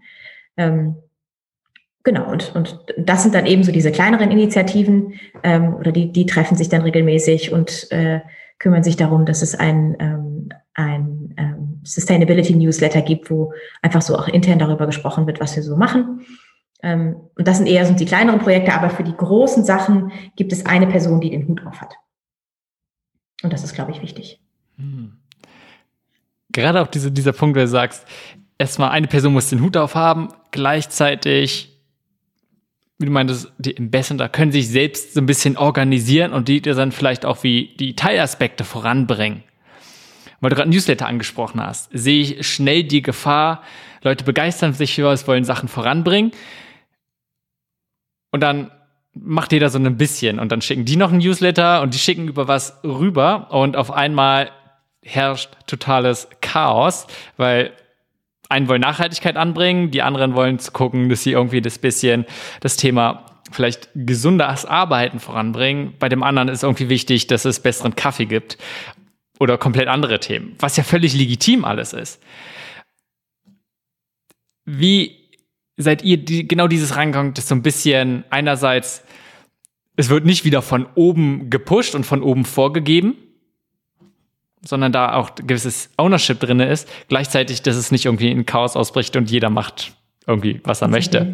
Genau, und das sind dann eben so diese kleineren Initiativen, oder die treffen sich dann regelmäßig und kümmern sich darum, dass es ein Sustainability Newsletter gibt, wo einfach so auch intern darüber gesprochen wird, was wir so machen. Und das sind eher so die kleineren Projekte, aber für die großen Sachen gibt es eine Person, die den Hut auf hat. Und das ist, glaube ich, wichtig. Gerade auch dieser Punkt, wo du sagst, erstmal eine Person muss den Hut auf haben, gleichzeitig, wie du meintest, die Ambassador können sich selbst so ein bisschen organisieren und die dann vielleicht auch wie die Teilaspekte voranbringen. Weil du gerade Newsletter angesprochen hast, sehe ich schnell die Gefahr, Leute begeistern sich für was, wollen Sachen voranbringen. Und dann macht jeder so ein bisschen und dann schicken die noch einen Newsletter und die schicken über was rüber und auf einmal herrscht totales Chaos, weil einen wollen Nachhaltigkeit anbringen, die anderen wollen zu gucken, dass sie irgendwie das Thema vielleicht gesundes Arbeiten voranbringen. Bei dem anderen ist irgendwie wichtig, dass es besseren Kaffee gibt oder komplett andere Themen, was ja völlig legitim alles ist. Wie seid ihr genau dieses rangegangen, das so ein bisschen einerseits, es wird nicht wieder von oben gepusht und von oben vorgegeben, sondern da auch ein gewisses Ownership drin ist, gleichzeitig, dass es nicht irgendwie in Chaos ausbricht und jeder macht irgendwie, was er möchte.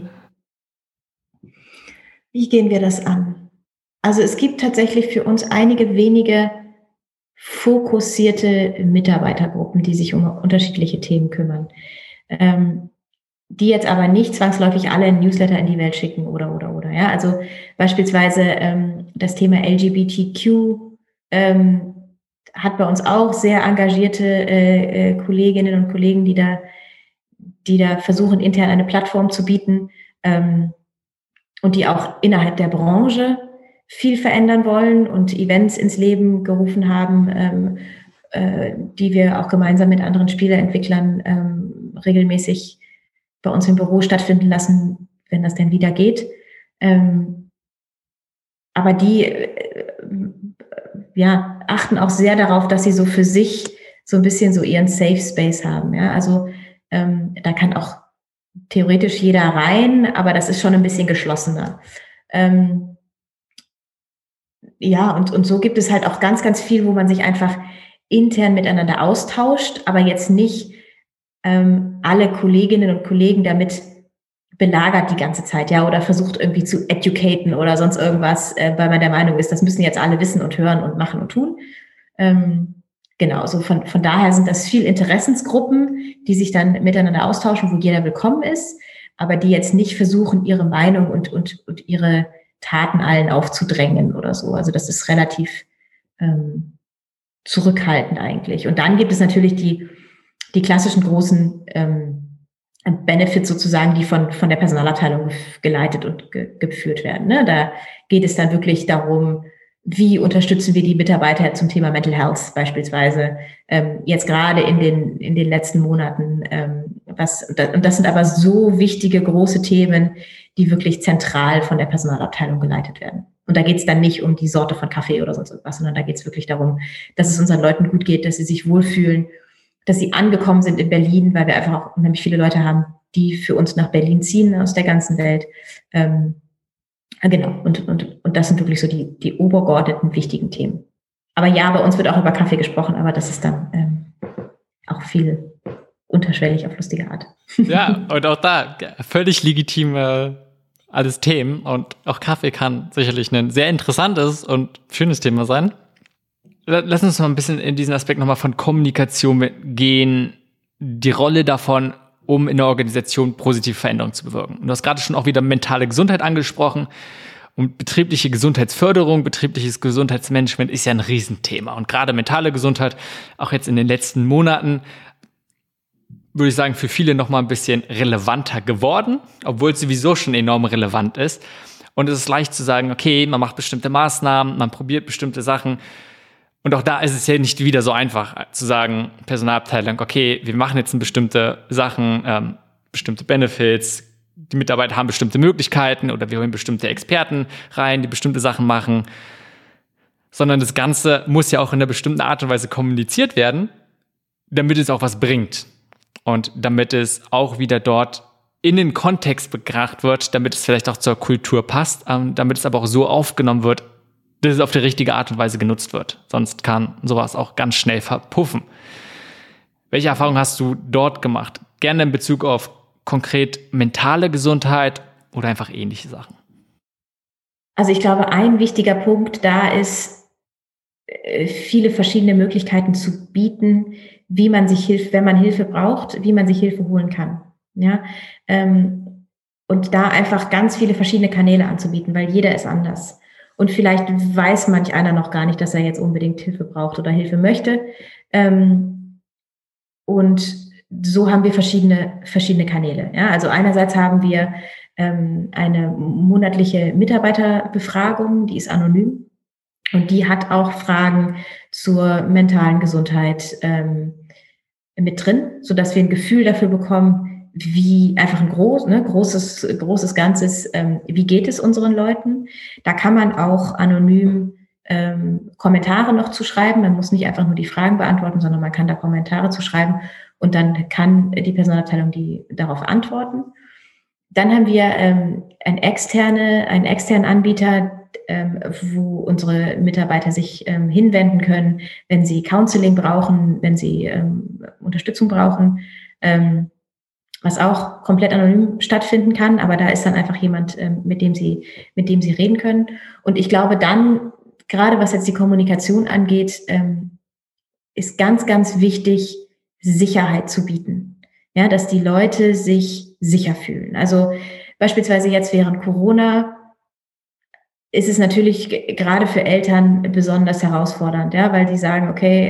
Wie gehen wir das an? Also es gibt tatsächlich für uns einige wenige fokussierte Mitarbeitergruppen, die sich um unterschiedliche Themen kümmern. Die jetzt aber nicht zwangsläufig alle ein Newsletter in die Welt schicken oder. Ja, also beispielsweise das Thema LGBTQ hat bei uns auch sehr engagierte Kolleginnen und Kollegen, die da versuchen, intern eine Plattform zu bieten und die auch innerhalb der Branche viel verändern wollen und Events ins Leben gerufen haben, die wir auch gemeinsam mit anderen Spieleentwicklern regelmäßig bei uns im Büro stattfinden lassen, wenn das denn wieder geht. Aber die achten auch sehr darauf, dass sie so für sich so ein bisschen so ihren Safe Space haben. Ja? Also da kann auch theoretisch jeder rein, aber das ist schon ein bisschen geschlossener. Und so gibt es halt auch ganz, ganz viel, wo man sich einfach intern miteinander austauscht, aber jetzt nicht alle Kolleginnen und Kollegen damit belagert die ganze Zeit, ja, oder versucht irgendwie zu educaten oder sonst irgendwas, weil man der Meinung ist, das müssen jetzt alle wissen und hören und machen und tun. Genau, so von daher sind das viel Interessensgruppen, die sich dann miteinander austauschen, wo jeder willkommen ist, aber die jetzt nicht versuchen, ihre Meinung und ihre Taten allen aufzudrängen oder so. Also das ist relativ zurückhaltend eigentlich. Und dann gibt es natürlich die klassischen großen Benefits sozusagen, die von der Personalabteilung geleitet und geführt werden. Ne? Da geht es dann wirklich darum, wie unterstützen wir die Mitarbeiter zum Thema Mental Health beispielsweise, jetzt gerade in den letzten Monaten. Und das sind aber so wichtige, große Themen, die wirklich zentral von der Personalabteilung geleitet werden. Und da geht es dann nicht um die Sorte von Kaffee oder sonst was, sondern da geht es wirklich darum, dass es unseren Leuten gut geht, dass sie sich wohlfühlen, dass sie angekommen sind in Berlin, weil wir einfach auch unheimlich viele Leute haben, die für uns nach Berlin ziehen aus der ganzen Welt. Genau, und das sind wirklich so die obergeordneten wichtigen Themen. Aber ja, bei uns wird auch über Kaffee gesprochen, aber das ist dann auch viel unterschwellig auf lustige Art. Ja, und auch da völlig legitime alles Themen und auch Kaffee kann sicherlich ein sehr interessantes und schönes Thema sein. Lass uns mal ein bisschen in diesen Aspekt nochmal von Kommunikation gehen, die Rolle davon, um in der Organisation positive Veränderungen zu bewirken. Und du hast gerade schon auch wieder mentale Gesundheit angesprochen. Und betriebliche Gesundheitsförderung, betriebliches Gesundheitsmanagement ist ja ein Riesenthema. Und gerade mentale Gesundheit, auch jetzt in den letzten Monaten, würde ich sagen, für viele noch mal ein bisschen relevanter geworden, obwohl es sowieso schon enorm relevant ist. Und es ist leicht zu sagen, okay, man macht bestimmte Maßnahmen, man probiert bestimmte Sachen. Und auch da ist es ja nicht wieder so einfach zu sagen, Personalabteilung, okay, wir machen jetzt bestimmte Sachen, bestimmte Benefits, die Mitarbeiter haben bestimmte Möglichkeiten oder wir holen bestimmte Experten rein, die bestimmte Sachen machen. Sondern das Ganze muss ja auch in einer bestimmten Art und Weise kommuniziert werden, damit es auch was bringt. Und damit es auch wieder dort in den Kontext betracht wird, damit es vielleicht auch zur Kultur passt, damit es aber auch so aufgenommen wird, dass es auf die richtige Art und Weise genutzt wird. Sonst kann sowas auch ganz schnell verpuffen. Welche Erfahrungen hast du dort gemacht? Gerne in Bezug auf konkret mentale Gesundheit oder einfach ähnliche Sachen. Also ich glaube, ein wichtiger Punkt da ist, viele verschiedene Möglichkeiten zu bieten, wie man sich hilft, wenn man Hilfe braucht, wie man sich Hilfe holen kann. Ja, und da einfach ganz viele verschiedene Kanäle anzubieten, weil jeder ist anders. Und vielleicht weiß manch einer noch gar nicht, dass er jetzt unbedingt Hilfe braucht oder Hilfe möchte. Und so haben wir verschiedene Kanäle. Ja, also einerseits haben wir eine monatliche Mitarbeiterbefragung, die ist anonym. Und die hat auch Fragen zur mentalen Gesundheit mit drin, sodass wir ein Gefühl dafür bekommen, wie einfach ein großes Ganzes, wie geht es unseren Leuten. Da kann man auch anonym Kommentare noch zu schreiben. Man muss nicht einfach nur die Fragen beantworten, sondern man kann da Kommentare zu schreiben und dann kann die Personalabteilung die darauf antworten. Dann haben wir einen externen Anbieter, wo unsere Mitarbeiter sich hinwenden können, wenn sie Counseling brauchen, wenn sie Unterstützung brauchen, was auch komplett anonym stattfinden kann, aber da ist dann einfach jemand, mit dem sie reden können. Und ich glaube dann, gerade was jetzt die Kommunikation angeht, ist ganz, ganz wichtig, Sicherheit zu bieten. Ja, dass die Leute sich sicher fühlen. Also beispielsweise jetzt während Corona ist es natürlich gerade für Eltern besonders herausfordernd, ja, weil die sagen, okay,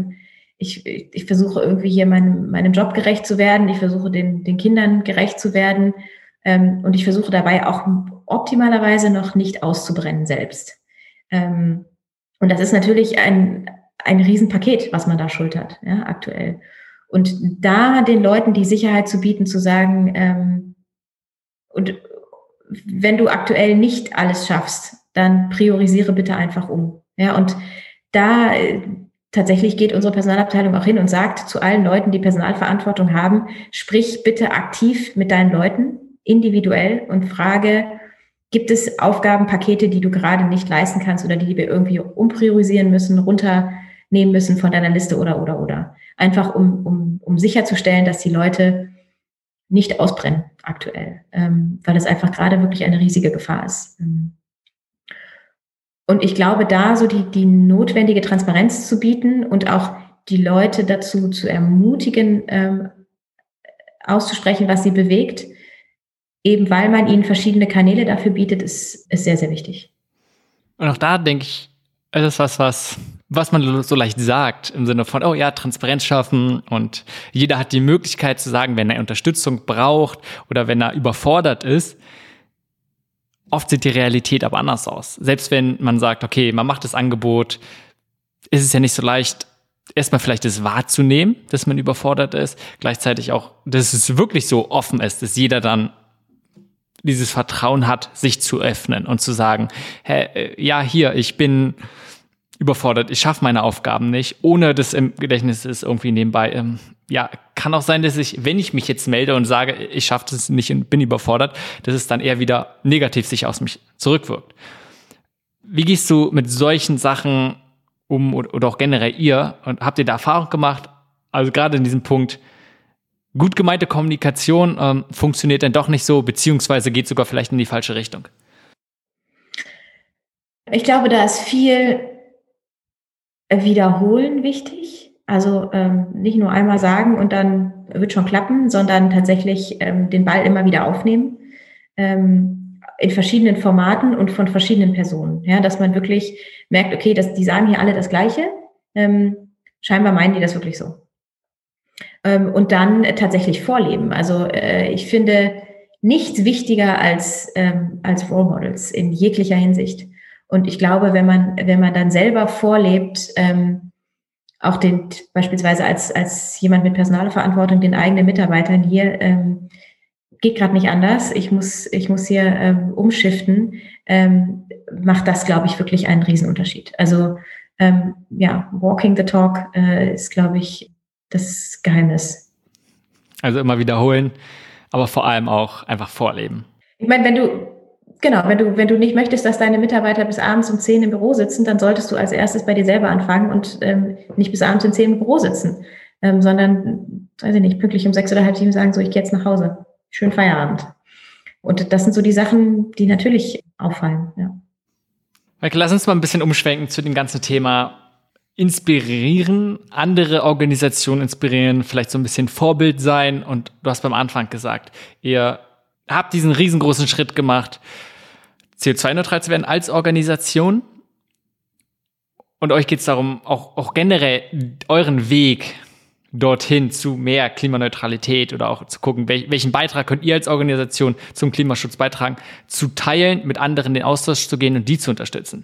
ich versuche irgendwie hier meinem Job gerecht zu werden, ich versuche den Kindern gerecht zu werden und ich versuche dabei auch optimalerweise noch nicht auszubrennen selbst. Und das ist natürlich ein Riesenpaket, was man da schultert, ja, aktuell. Und da den Leuten die Sicherheit zu bieten, zu sagen, und wenn du aktuell nicht alles schaffst, dann priorisiere bitte einfach um. Ja, und da tatsächlich geht unsere Personalabteilung auch hin und sagt zu allen Leuten, die Personalverantwortung haben, sprich bitte aktiv mit deinen Leuten, individuell und frage, gibt es Aufgabenpakete, die du gerade nicht leisten kannst oder die wir irgendwie umpriorisieren müssen, runternehmen müssen von deiner Liste oder. Einfach um sicherzustellen, dass die Leute nicht ausbrennen aktuell, weil das einfach gerade wirklich eine riesige Gefahr ist. Und ich glaube, da so die notwendige Transparenz zu bieten und auch die Leute dazu zu ermutigen, auszusprechen, was sie bewegt, eben weil man ihnen verschiedene Kanäle dafür bietet, ist sehr, sehr wichtig. Und auch da denke ich, es ist was man so leicht sagt, im Sinne von, oh ja, Transparenz schaffen und jeder hat die Möglichkeit zu sagen, wenn er Unterstützung braucht oder wenn er überfordert ist. Oft sieht die Realität aber anders aus. Selbst wenn man sagt, okay, man macht das Angebot, ist es ja nicht so leicht, erstmal vielleicht das wahrzunehmen, dass man überfordert ist, gleichzeitig auch, dass es wirklich so offen ist, dass jeder dann dieses Vertrauen hat, sich zu öffnen und zu sagen, hey, ja, hier, ich bin überfordert, ich schaffe meine Aufgaben nicht, ohne das im Gedächtnis ist irgendwie nebenbei. Ja, kann auch sein, dass ich, wenn ich mich jetzt melde und sage, ich schaffe das nicht und bin überfordert, dass es dann eher wieder negativ sich aus mich zurückwirkt. Wie gehst du mit solchen Sachen um oder auch generell ihr? Und habt ihr da Erfahrung gemacht? Also gerade in diesem Punkt, gut gemeinte Kommunikation funktioniert dann doch nicht so, beziehungsweise geht sogar vielleicht in die falsche Richtung. Ich glaube, da ist viel Wiederholen wichtig. Also nicht nur einmal sagen und dann wird schon klappen, sondern tatsächlich den Ball immer wieder aufnehmen. In verschiedenen Formaten und von verschiedenen Personen. Ja, dass man wirklich merkt, okay, die sagen hier alle das Gleiche. Scheinbar meinen die das wirklich so. Und dann tatsächlich vorleben. Also ich finde nichts wichtiger als Role Models in jeglicher Hinsicht. Und ich glaube, wenn man dann selber vorlebt, auch beispielsweise als jemand mit Personalverantwortung den eigenen Mitarbeitern hier, geht gerade nicht anders, ich muss hier umschiften, macht das, glaube ich, wirklich einen Riesenunterschied. Also walking the talk ist, glaube ich, das Geheimnis. Also immer wiederholen, aber vor allem auch einfach vorleben. Ich meine, wenn du nicht möchtest, dass deine Mitarbeiter bis abends um 10 im Büro sitzen, dann solltest du als erstes bei dir selber anfangen und nicht bis abends um 10 im Büro sitzen, sondern, weiß ich nicht, pünktlich um 6 oder halb 7 sagen, so, ich gehe jetzt nach Hause. Schönen Feierabend. Und das sind so die Sachen, die natürlich auffallen. Ja. Michael, lass uns mal ein bisschen umschwenken zu dem ganzen Thema inspirieren, andere Organisationen inspirieren, vielleicht so ein bisschen Vorbild sein. Und du hast beim Anfang gesagt, ihr habt diesen riesengroßen Schritt gemacht, CO2-neutral zu werden als Organisation. Und euch geht es darum, auch generell euren Weg dorthin zu mehr Klimaneutralität oder auch zu gucken, welchen Beitrag könnt ihr als Organisation zum Klimaschutz beitragen, zu teilen, mit anderen in den Austausch zu gehen und die zu unterstützen.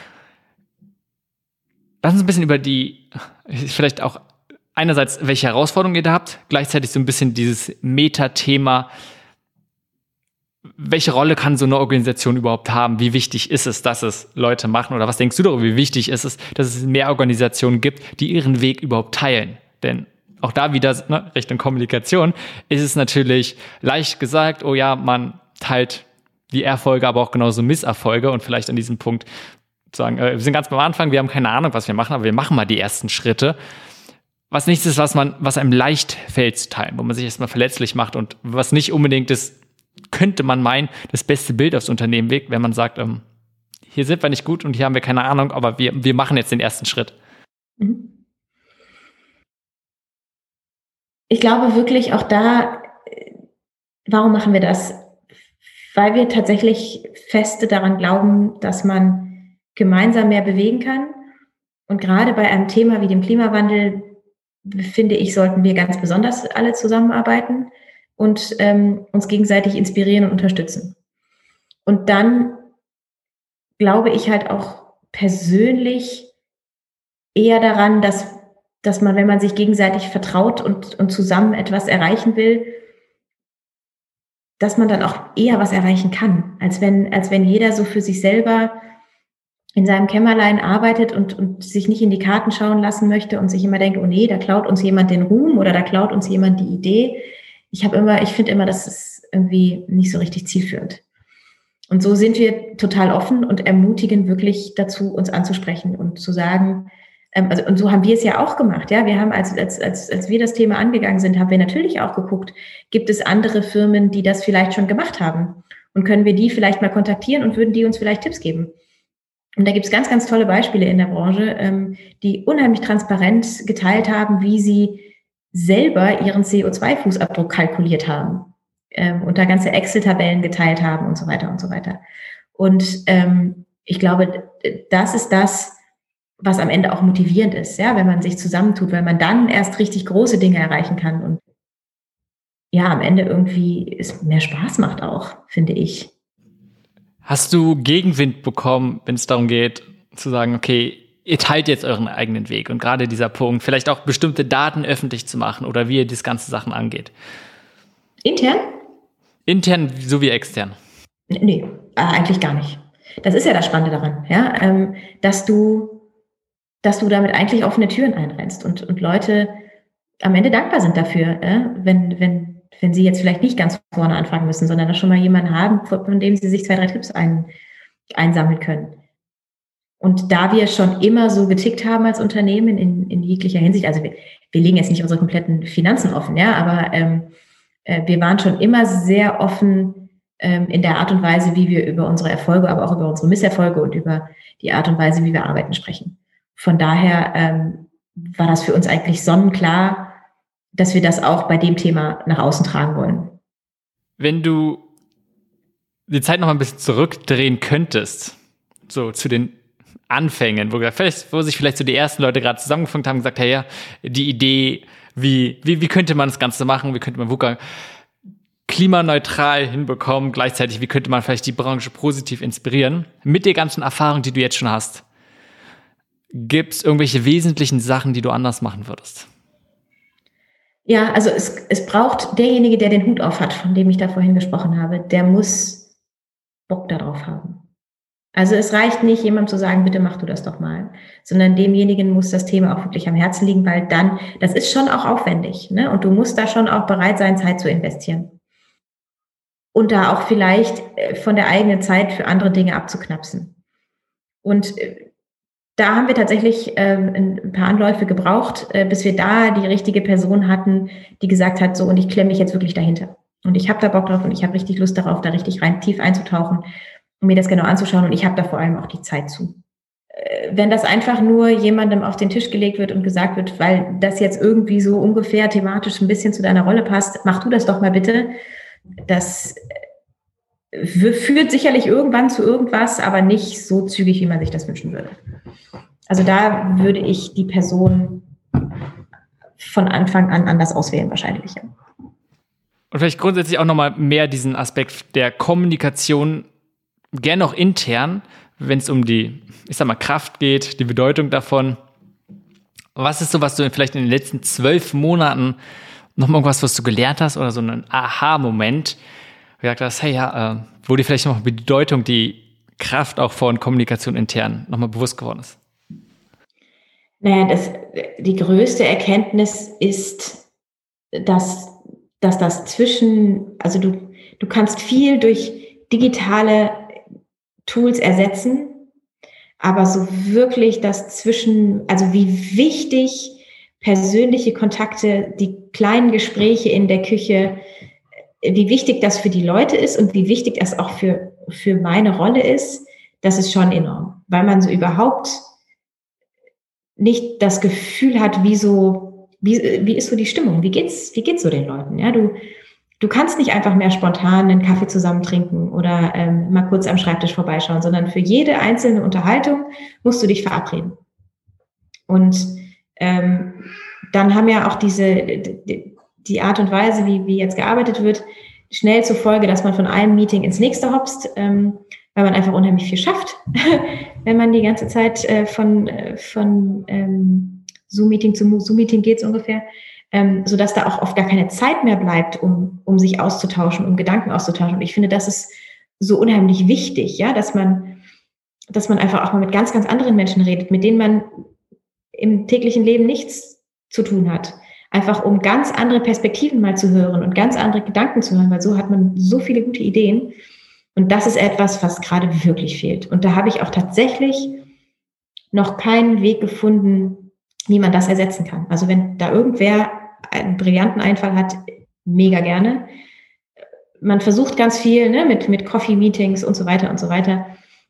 Lass uns ein bisschen über vielleicht auch einerseits, welche Herausforderungen ihr da habt, gleichzeitig so ein bisschen dieses Meta-Thema, welche Rolle kann so eine Organisation überhaupt haben? Wie wichtig ist es, dass es Leute machen? Oder was denkst du darüber? Wie wichtig ist es, dass es mehr Organisationen gibt, die ihren Weg überhaupt teilen? Denn auch da wieder Richtung Kommunikation ist es natürlich leicht gesagt, oh ja, man teilt die Erfolge, aber auch genauso Misserfolge und vielleicht an diesem Punkt sagen, wir sind ganz am Anfang, wir haben keine Ahnung, was wir machen, aber wir machen mal die ersten Schritte. Was nichts ist, was einem leicht fällt zu teilen, wo man sich erstmal verletzlich macht und was nicht unbedingt ist, könnte man meinen, das beste Bild aufs Unternehmen wirkt, wenn man sagt, hier sind wir nicht gut und hier haben wir keine Ahnung, aber wir machen jetzt den ersten Schritt. Ich glaube wirklich auch da, warum machen wir das? Weil wir tatsächlich feste daran glauben, dass man gemeinsam mehr bewegen kann. Und gerade bei einem Thema wie dem Klimawandel, finde ich, sollten wir ganz besonders alle zusammenarbeiten und uns gegenseitig inspirieren und unterstützen. Und dann glaube ich halt auch persönlich eher daran, dass man, wenn man sich gegenseitig vertraut und zusammen etwas erreichen will, dass man dann auch eher was erreichen kann, als wenn jeder so für sich selber in seinem Kämmerlein arbeitet und sich nicht in die Karten schauen lassen möchte und sich immer denkt, oh nee, da klaut uns jemand den Ruhm oder da klaut uns jemand die Idee. Ich finde immer, das ist irgendwie nicht so richtig zielführend. Und so sind wir total offen und ermutigen wirklich dazu, uns anzusprechen und zu sagen, und so haben wir es ja auch gemacht. Ja, wir haben, als wir das Thema angegangen sind, haben wir natürlich auch geguckt, gibt es andere Firmen, die das vielleicht schon gemacht haben? Und können wir die vielleicht mal kontaktieren und würden die uns vielleicht Tipps geben? Und da gibt es ganz, ganz tolle Beispiele in der Branche, die unheimlich transparent geteilt haben, wie sie selber ihren CO2-Fußabdruck kalkuliert haben und da ganze Excel-Tabellen geteilt haben und so weiter und so weiter. Und ich glaube, das ist das, was am Ende auch motivierend ist, ja, wenn man sich zusammentut, weil man dann erst richtig große Dinge erreichen kann und ja, am Ende irgendwie es mehr Spaß macht auch, finde ich. Hast du Gegenwind bekommen, wenn es darum geht, zu sagen, okay, ihr teilt jetzt euren eigenen Weg und gerade dieser Punkt, vielleicht auch bestimmte Daten öffentlich zu machen oder wie ihr das ganze Sachen angeht? Intern? Intern sowie extern? Nee, eigentlich gar nicht. Das ist ja das Spannende daran, ja, dass du damit eigentlich offene Türen einrennst und Leute am Ende dankbar sind dafür, wenn sie jetzt vielleicht nicht ganz vorne anfangen müssen, sondern da schon mal jemanden haben, von dem sie sich 2, 3 Tipps einsammeln können. Und da wir schon immer so getickt haben als Unternehmen in jeglicher Hinsicht, also wir legen jetzt nicht unsere kompletten Finanzen offen, ja, aber wir waren schon immer sehr offen in der Art und Weise, wie wir über unsere Erfolge, aber auch über unsere Misserfolge und über die Art und Weise, wie wir arbeiten, sprechen. Von daher war das für uns eigentlich sonnenklar, dass wir das auch bei dem Thema nach außen tragen wollen. Wenn du die Zeit noch mal ein bisschen zurückdrehen könntest, so zu den Anfängen, wo sich vielleicht so die ersten Leute gerade zusammengefunden haben und gesagt, hey, ja, die Idee, wie könnte man das Ganze machen, wie könnte man VUCA klimaneutral hinbekommen, gleichzeitig, wie könnte man vielleicht die Branche positiv inspirieren, mit der ganzen Erfahrung, die du jetzt schon hast. Gibt es irgendwelche wesentlichen Sachen, die du anders machen würdest? Ja, also es braucht derjenige, der den Hut auf hat, von dem ich da vorhin gesprochen habe, der muss Bock darauf haben. Also es reicht nicht, jemandem zu sagen, bitte mach du das doch mal, sondern demjenigen muss das Thema auch wirklich am Herzen liegen, weil dann, das ist schon auch aufwendig, ne? Und du musst da schon auch bereit sein, Zeit zu investieren. Und da auch vielleicht von der eigenen Zeit für andere Dinge abzuknapsen. Und da haben wir tatsächlich ein paar Anläufe gebraucht, bis wir da die richtige Person hatten, die gesagt hat, so, und ich klemme mich jetzt wirklich dahinter. Und ich habe da Bock drauf und ich habe richtig Lust darauf, da richtig tief einzutauchen und mir das genau anzuschauen. Und ich habe da vor allem auch die Zeit zu. Wenn das einfach nur jemandem auf den Tisch gelegt wird und gesagt wird, weil das jetzt irgendwie so ungefähr thematisch ein bisschen zu deiner Rolle passt, mach du das doch mal bitte. Das führt sicherlich irgendwann zu irgendwas, aber nicht so zügig, wie man sich das wünschen würde. Also da würde ich die Person von Anfang an anders auswählen wahrscheinlich. Ja. Und vielleicht grundsätzlich auch nochmal mehr diesen Aspekt der Kommunikation, gerne auch intern, wenn es um die, ich sag mal, Kraft geht, die Bedeutung davon. Was ist so, was du vielleicht in den letzten 12 Monaten nochmal irgendwas, was du gelernt hast oder so ein Aha-Moment, wo du gesagt hast, hey, ja, wo dir vielleicht nochmal die Bedeutung, die Kraft auch von Kommunikation intern nochmal bewusst geworden ist? Naja, die größte Erkenntnis ist, dass das also du kannst viel durch digitale Tools ersetzen, aber so wirklich das also wie wichtig persönliche Kontakte, die kleinen Gespräche in der Küche, wie wichtig das für die Leute ist und wie wichtig das auch für meine Rolle ist, das ist schon enorm, weil man so überhaupt nicht das Gefühl hat, wie ist so die Stimmung, wie geht's so den Leuten, ja, du kannst nicht einfach mehr spontan einen Kaffee zusammen trinken oder mal kurz am Schreibtisch vorbeischauen, sondern für jede einzelne Unterhaltung musst du dich verabreden. Und dann haben ja auch die Art und Weise, wie jetzt gearbeitet wird, schnell zur Folge, dass man von einem Meeting ins nächste hopst, weil man einfach unheimlich viel schafft, wenn man die ganze Zeit von Zoom-Meeting zu Zoom-Meeting geht, so ungefähr, sodass da auch oft gar keine Zeit mehr bleibt, um sich auszutauschen, um Gedanken auszutauschen. Und ich finde, das ist so unheimlich wichtig, ja, dass man einfach auch mal mit ganz, ganz anderen Menschen redet, mit denen man im täglichen Leben nichts zu tun hat. Einfach um ganz andere Perspektiven mal zu hören und ganz andere Gedanken zu hören, weil so hat man so viele gute Ideen. Und das ist etwas, was gerade wirklich fehlt. Und da habe ich auch tatsächlich noch keinen Weg gefunden, wie man das ersetzen kann. Also wenn da irgendwer einen brillanten Einfall hat, mega gerne. Man versucht ganz viel, ne, mit Coffee-Meetings und so weiter und so weiter.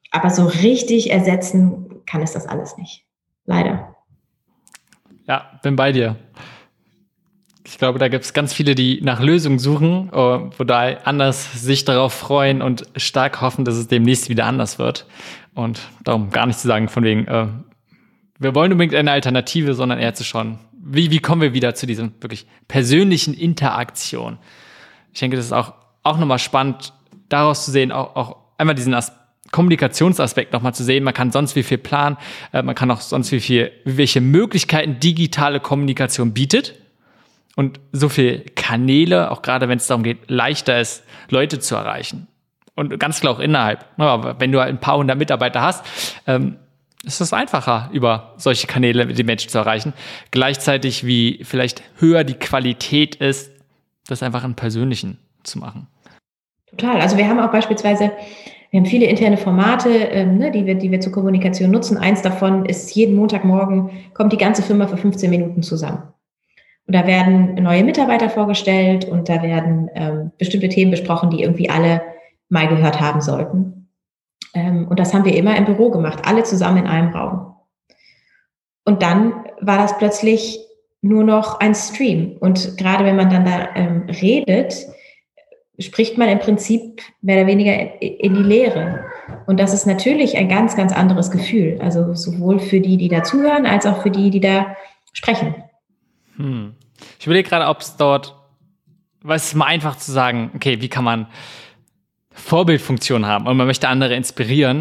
Aber so richtig ersetzen kann es das alles nicht. Leider. Ja, bin bei dir. Ich glaube, da gibt es ganz viele, die nach Lösungen suchen, wo da anders sich darauf freuen und stark hoffen, dass es demnächst wieder anders wird. Und darum gar nicht zu sagen, von wegen, wir wollen unbedingt eine Alternative, sondern eher zu schauen, wie kommen wir wieder zu diesem wirklich persönlichen Interaktion. Ich denke, das ist auch nochmal spannend, daraus zu sehen, auch einmal diesen Kommunikationsaspekt nochmal zu sehen. Man kann sonst wie viel planen, man kann auch sonst welche Möglichkeiten digitale Kommunikation bietet. Und so viele Kanäle, auch gerade wenn es darum geht, leichter ist, Leute zu erreichen. Und ganz klar auch innerhalb. Aber wenn du halt ein paar hundert Mitarbeiter hast, ist es einfacher, über solche Kanäle die Menschen zu erreichen. Gleichzeitig wie vielleicht höher die Qualität ist, das einfach im Persönlichen zu machen. Total. Also wir haben auch beispielsweise, wir haben viele interne Formate, die wir zur Kommunikation nutzen. Eins davon ist, jeden Montagmorgen kommt die ganze Firma für 15 Minuten zusammen. Und da werden neue Mitarbeiter vorgestellt und da werden bestimmte Themen besprochen, die irgendwie alle mal gehört haben sollten. Und das haben wir immer im Büro gemacht, alle zusammen in einem Raum. Und dann war das plötzlich nur noch ein Stream. Und gerade wenn man dann da redet, spricht man im Prinzip mehr oder weniger in die Leere. Und das ist natürlich ein ganz, ganz anderes Gefühl. Also sowohl für die da zuhören, als auch für die da sprechen. Ich überlege gerade, ob es dort, weil es ist mal einfach zu sagen, okay, wie kann man Vorbildfunktion haben und man möchte andere inspirieren.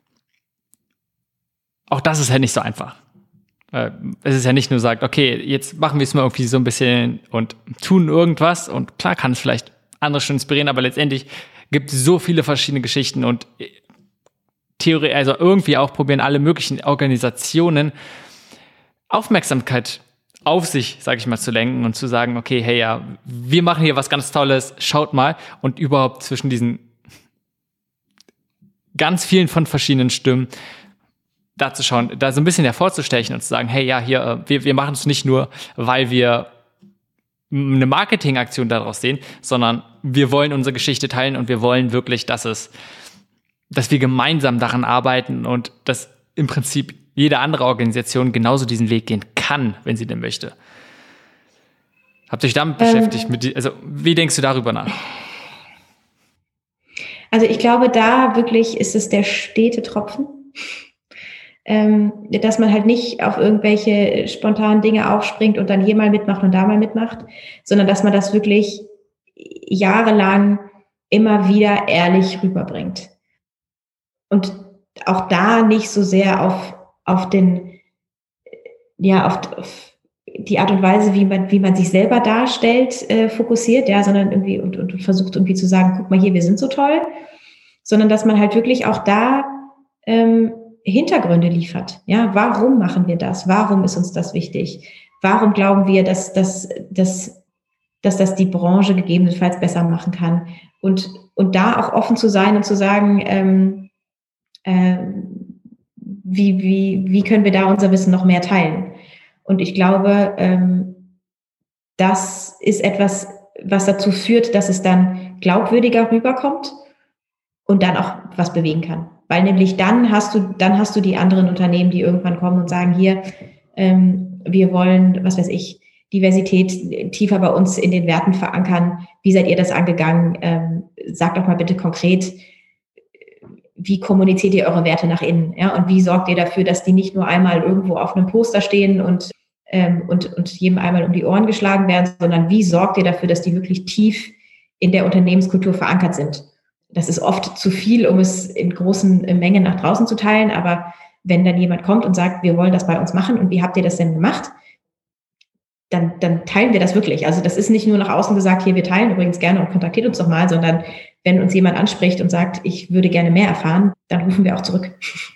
Auch das ist halt nicht so einfach. Es ist ja nicht nur sagt, okay, jetzt machen wir es mal irgendwie so ein bisschen und tun irgendwas und klar kann es vielleicht andere schon inspirieren, aber letztendlich gibt es so viele verschiedene Geschichten und Theorie, also irgendwie auch probieren alle möglichen Organisationen Aufmerksamkeit auf sich, sage ich mal, zu lenken und zu sagen, okay, hey, ja, wir machen hier was ganz Tolles, schaut mal. Und überhaupt zwischen diesen ganz vielen von verschiedenen Stimmen da zu schauen, da so ein bisschen hervorzustechen und zu sagen, hey, ja, hier, wir machen es nicht nur, weil wir eine Marketingaktion daraus sehen, sondern wir wollen unsere Geschichte teilen und wir wollen wirklich, dass wir gemeinsam daran arbeiten und dass im Prinzip jede andere Organisation genauso diesen Weg gehen kann, wenn sie denn möchte. Habt ihr euch damit beschäftigt? Also wie denkst du darüber nach? Also ich glaube, da wirklich ist es der stete Tropfen, dass man halt nicht auf irgendwelche spontanen Dinge aufspringt und dann hier mal mitmacht und da mal mitmacht, sondern dass man das wirklich jahrelang immer wieder ehrlich rüberbringt. Und auch da nicht so sehr auf die Art und Weise, wie man sich selber darstellt, fokussiert, ja, sondern irgendwie und versucht irgendwie zu sagen, guck mal hier, wir sind so toll, sondern dass man halt wirklich auch da Hintergründe liefert. Ja, warum machen wir das? Warum ist uns das wichtig? Warum glauben wir, dass das die Branche gegebenenfalls besser machen kann? Und da auch offen zu sein und zu sagen, wie können wir da unser Wissen noch mehr teilen? Und ich glaube, das ist etwas, was dazu führt, dass es dann glaubwürdiger rüberkommt und dann auch was bewegen kann. Weil nämlich dann hast du die anderen Unternehmen, die irgendwann kommen und sagen, hier, wir wollen, was weiß ich, Diversität tiefer bei uns in den Werten verankern. Wie seid ihr das angegangen? Sagt doch mal bitte konkret, wie kommuniziert ihr eure Werte nach innen? Ja? Und wie sorgt ihr dafür, dass die nicht nur einmal irgendwo auf einem Poster stehen und jedem einmal um die Ohren geschlagen werden, sondern wie sorgt ihr dafür, dass die wirklich tief in der Unternehmenskultur verankert sind? Das ist oft zu viel, um es in großen Mengen nach draußen zu teilen, aber wenn dann jemand kommt und sagt, wir wollen das bei uns machen und wie habt ihr das denn gemacht? Dann teilen wir das wirklich. Also das ist nicht nur nach außen gesagt, hier, wir teilen übrigens gerne und kontaktiert uns doch mal, sondern wenn uns jemand anspricht und sagt, ich würde gerne mehr erfahren, dann rufen wir auch zurück.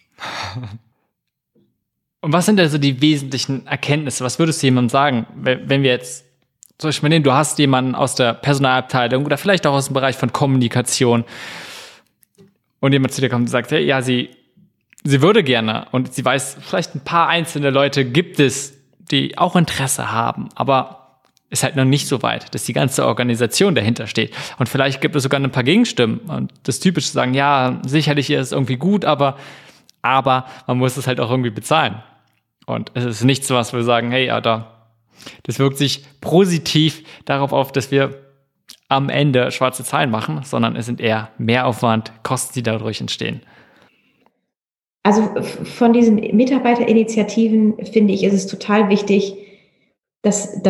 Und was sind also die wesentlichen Erkenntnisse? Was würdest du jemandem sagen, wenn wir jetzt zum Beispiel nehmen, du hast jemanden aus der Personalabteilung oder vielleicht auch aus dem Bereich von Kommunikation und jemand zu dir kommt und sagt, hey, ja, sie würde gerne und sie weiß, vielleicht ein paar einzelne Leute gibt es, die auch Interesse haben, aber ist halt noch nicht so weit, dass die ganze Organisation dahinter steht. Und vielleicht gibt es sogar ein paar Gegenstimmen und das Typische sagen, ja, sicherlich ist es irgendwie gut, aber man muss es halt auch irgendwie bezahlen. Und es ist nichts, was wir sagen, hey, das wirkt sich positiv darauf auf, dass wir am Ende schwarze Zahlen machen, sondern es sind eher Mehraufwand, Kosten, die dadurch entstehen. Also von diesen Mitarbeiterinitiativen finde ich, ist es total wichtig, dass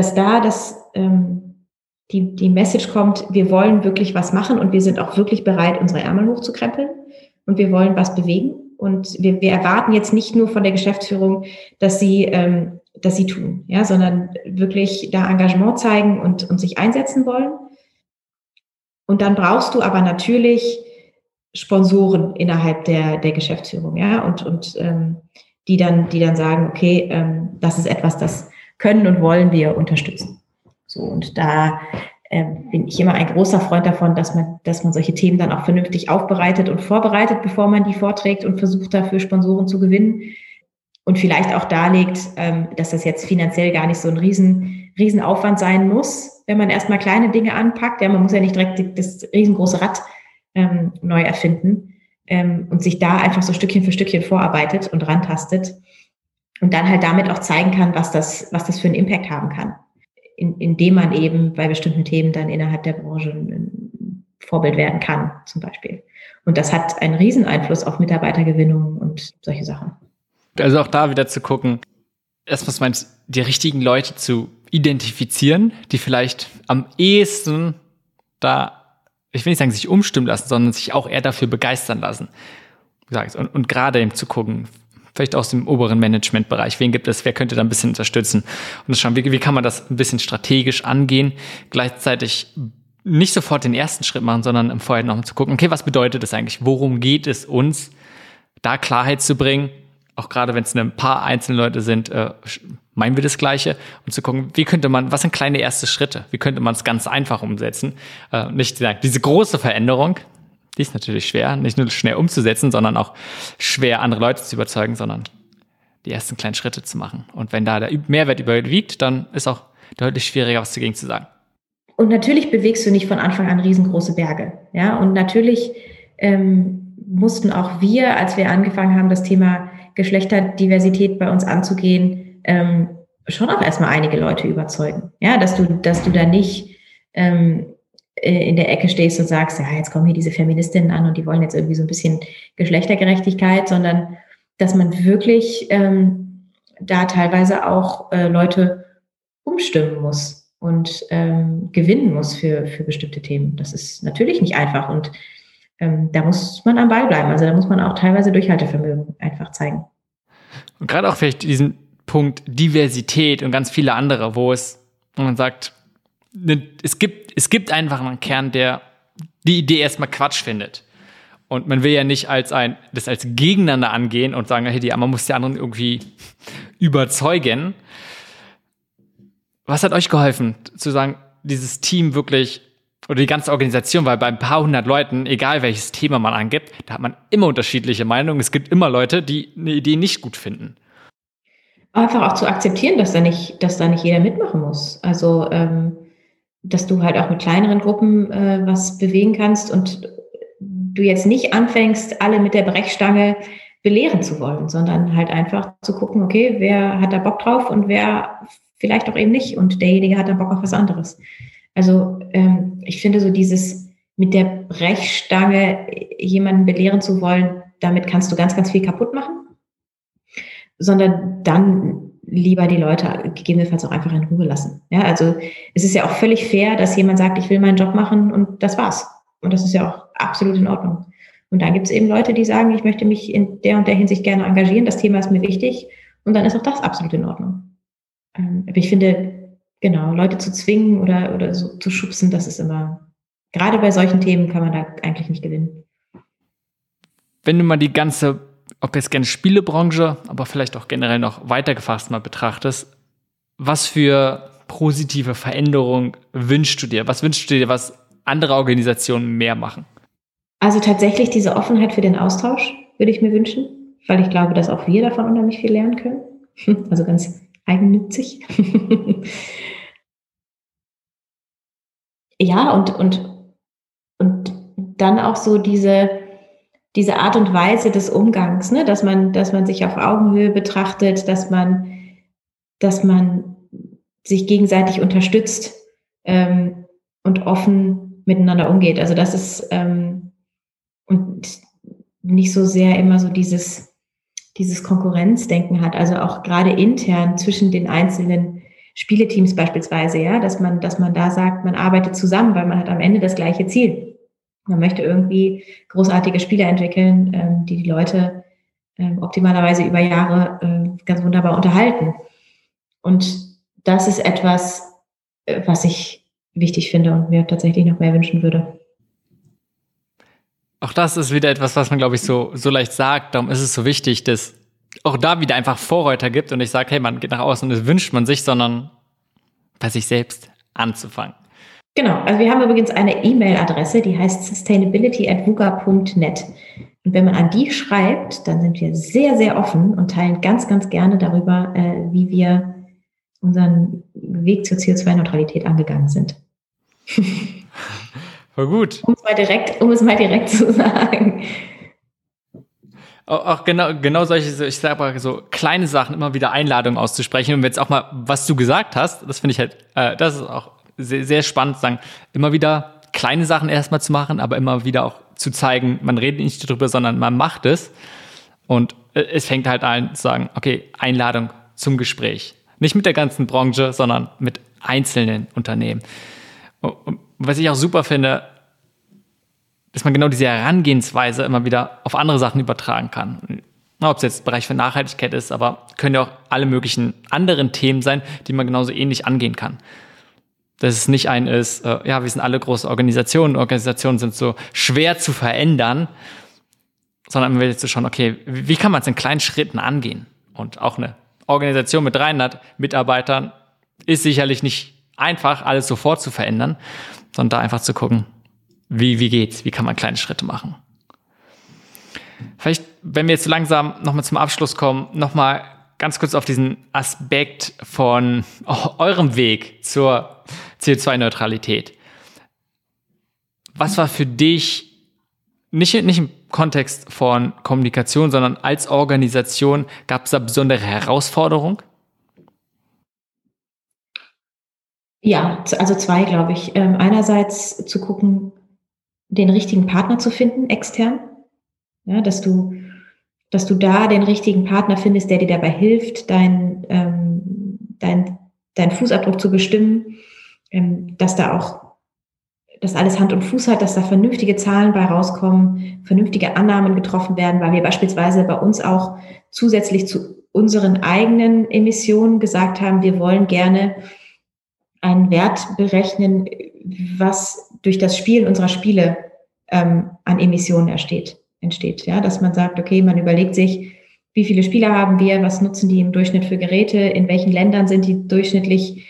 die Message kommt, wir wollen wirklich was machen und wir sind auch wirklich bereit, unsere Ärmel hochzukrempeln und wir wollen was bewegen. Und wir erwarten jetzt nicht nur von der Geschäftsführung, dass sie tun, ja, sondern wirklich da Engagement zeigen und sich einsetzen wollen. Und dann brauchst du aber natürlich Sponsoren innerhalb der Geschäftsführung, ja, und die dann sagen, okay, das ist etwas, das können und wollen wir unterstützen. So, und da bin ich immer ein großer Freund davon, dass man solche Themen dann auch vernünftig aufbereitet und vorbereitet, bevor man die vorträgt und versucht dafür Sponsoren zu gewinnen. Und vielleicht auch darlegt, dass das jetzt finanziell gar nicht so ein Riesenaufwand sein muss, wenn man erstmal kleine Dinge anpackt. Ja, man muss ja nicht direkt das riesengroße Rad neu erfinden und sich da einfach so Stückchen für Stückchen vorarbeitet und rantastet und dann halt damit auch zeigen kann, was das für einen Impact haben kann, indem man eben bei bestimmten Themen dann innerhalb der Branche ein Vorbild werden kann, zum Beispiel. Und das hat einen riesen Einfluss auf Mitarbeitergewinnung und solche Sachen. Also auch da wieder zu gucken, erstmal meinst, die richtigen Leute zu identifizieren, die vielleicht am ehesten da, ich will nicht sagen, sich umstimmen lassen, sondern sich auch eher dafür begeistern lassen. Und gerade eben zu gucken, vielleicht aus dem oberen Managementbereich, wen gibt es, wer könnte da ein bisschen unterstützen und schauen, wie kann man das ein bisschen strategisch angehen, gleichzeitig nicht sofort den ersten Schritt machen, sondern im Vorhinein noch mal zu gucken, okay, was bedeutet das eigentlich, worum geht es uns, da Klarheit zu bringen, auch gerade wenn es ein paar einzelne Leute sind, meinen wir das Gleiche und zu gucken, was sind kleine erste Schritte, wie könnte man es ganz einfach umsetzen, nicht diese große Veränderung, die ist natürlich schwer, nicht nur schnell umzusetzen, sondern auch schwer, andere Leute zu überzeugen, sondern die ersten kleinen Schritte zu machen. Und wenn da der Mehrwert überwiegt, dann ist auch deutlich schwieriger, was dagegen zu sagen. Und natürlich bewegst du nicht von Anfang an riesengroße Berge. Ja? Und natürlich mussten auch wir, als wir angefangen haben, das Thema Geschlechterdiversität bei uns anzugehen, schon auch erstmal einige Leute überzeugen. Ja, dass du da nicht in der Ecke stehst und sagst, ja, jetzt kommen hier diese Feministinnen an und die wollen jetzt irgendwie so ein bisschen Geschlechtergerechtigkeit, sondern dass man wirklich da teilweise auch Leute umstimmen muss und gewinnen muss für bestimmte Themen. Das ist natürlich nicht einfach und da muss man am Ball bleiben. Also da muss man auch teilweise Durchhaltevermögen einfach zeigen. Und gerade auch vielleicht diesen Punkt Diversität und ganz viele andere, wo man sagt, es gibt einfach einen Kern, der die Idee erstmal Quatsch findet. Und man will ja nicht das als gegeneinander angehen und sagen, hey, man muss die anderen irgendwie überzeugen. Was hat euch geholfen, zu sagen, dieses Team wirklich oder die ganze Organisation, weil bei ein paar hundert Leuten, egal welches Thema man angibt, da hat man immer unterschiedliche Meinungen. Es gibt immer Leute, die eine Idee nicht gut finden. Einfach auch zu akzeptieren, dass da nicht jeder mitmachen muss. Also, dass du halt auch mit kleineren Gruppen was bewegen kannst und du jetzt nicht anfängst, alle mit der Brechstange belehren zu wollen, sondern halt einfach zu gucken, okay, wer hat da Bock drauf und wer vielleicht auch eben nicht und derjenige hat dann Bock auf was anderes. Also ich finde so dieses mit der Brechstange jemanden belehren zu wollen, damit kannst du ganz, ganz viel kaputt machen, sondern dann lieber die Leute gegebenenfalls auch einfach in Ruhe lassen. Ja, also es ist ja auch völlig fair, dass jemand sagt, ich will meinen Job machen und das war's. Und das ist ja auch absolut in Ordnung. Und dann gibt es eben Leute, die sagen, ich möchte mich in der und der Hinsicht gerne engagieren, das Thema ist mir wichtig und dann ist auch das absolut in Ordnung. Aber ich finde, genau, Leute zu zwingen oder so zu schubsen, das ist immer, gerade bei solchen Themen kann man da eigentlich nicht gewinnen. Wenn du mal die ganze, ob jetzt gerne Spielebranche, aber vielleicht auch generell noch weitergefasst mal betrachtest, was für positive Veränderung wünschst du dir? Was wünschst du dir, was andere Organisationen mehr machen? Also tatsächlich diese Offenheit für den Austausch würde ich mir wünschen, weil ich glaube, dass auch wir davon unheimlich viel lernen können. Also ganz eigennützig. ja, und dann auch so diese Art und Weise des Umgangs, ne? Dass man sich auf Augenhöhe betrachtet, dass man sich gegenseitig unterstützt und offen miteinander umgeht. Also das ist und nicht so sehr immer so dieses Konkurrenzdenken hat. Also auch gerade intern zwischen den einzelnen Spieleteams beispielsweise, ja, dass man da sagt, man arbeitet zusammen, weil man hat am Ende das gleiche Ziel. Man möchte irgendwie großartige Spiele entwickeln, die Leute optimalerweise über Jahre ganz wunderbar unterhalten. Und das ist etwas, was ich wichtig finde und mir tatsächlich noch mehr wünschen würde. Auch das ist wieder etwas, was man, glaube ich, so leicht sagt. Darum ist es so wichtig, dass auch da wieder einfach Vorreiter gibt und nicht sagt, hey, man geht nach außen und das wünscht man sich, sondern bei sich selbst anzufangen. Genau, also wir haben übrigens eine E-Mail-Adresse, die heißt sustainability@vuga.net. Und wenn man an die schreibt, dann sind wir sehr, sehr offen und teilen ganz, ganz gerne darüber, wie wir unseren Weg zur CO2-Neutralität angegangen sind. Voll gut. Um es mal direkt zu sagen. Auch genau solche, ich sag mal, so kleine Sachen, immer wieder Einladungen auszusprechen. Und jetzt auch mal, was du gesagt hast, das finde ich halt, das ist auch sehr, sehr spannend, sagen, immer wieder kleine Sachen erstmal zu machen, aber immer wieder auch zu zeigen, man redet nicht darüber, sondern man macht es. Und es fängt halt an zu sagen, okay, Einladung zum Gespräch. Nicht mit der ganzen Branche, sondern mit einzelnen Unternehmen. Und was ich auch super finde, dass man genau diese Herangehensweise immer wieder auf andere Sachen übertragen kann. Ob es jetzt Bereich für Nachhaltigkeit ist, aber können ja auch alle möglichen anderen Themen sein, die man genauso ähnlich angehen kann. Dass es nicht ist, wir sind alle große Organisationen sind so schwer zu verändern, sondern man will jetzt so schauen, okay, wie kann man es in kleinen Schritten angehen? Und auch eine Organisation mit 300 Mitarbeitern ist sicherlich nicht einfach, alles sofort zu verändern, sondern da einfach zu gucken, wie geht's? Wie kann man kleine Schritte machen? Vielleicht, wenn wir jetzt so langsam nochmal zum Abschluss kommen, nochmal ganz kurz auf diesen Aspekt von eurem Weg zur CO2-Neutralität. Was war für dich, nicht im Kontext von Kommunikation, sondern als Organisation, gab es da besondere Herausforderungen? Ja, also zwei, glaube ich. Einerseits zu gucken, den richtigen Partner zu finden, extern. Ja, dass du da den richtigen Partner findest, der dir dabei hilft, deinen Fußabdruck zu bestimmen, dass da auch das alles Hand und Fuß hat, dass da vernünftige Zahlen bei rauskommen, vernünftige Annahmen getroffen werden, weil wir beispielsweise bei uns auch zusätzlich zu unseren eigenen Emissionen gesagt haben, wir wollen gerne einen Wert berechnen, was durch das Spielen unserer Spiele an Emissionen entsteht. Ja, dass man sagt, okay, man überlegt sich, wie viele Spieler haben wir, was nutzen die im Durchschnitt für Geräte, in welchen Ländern sind die durchschnittlich,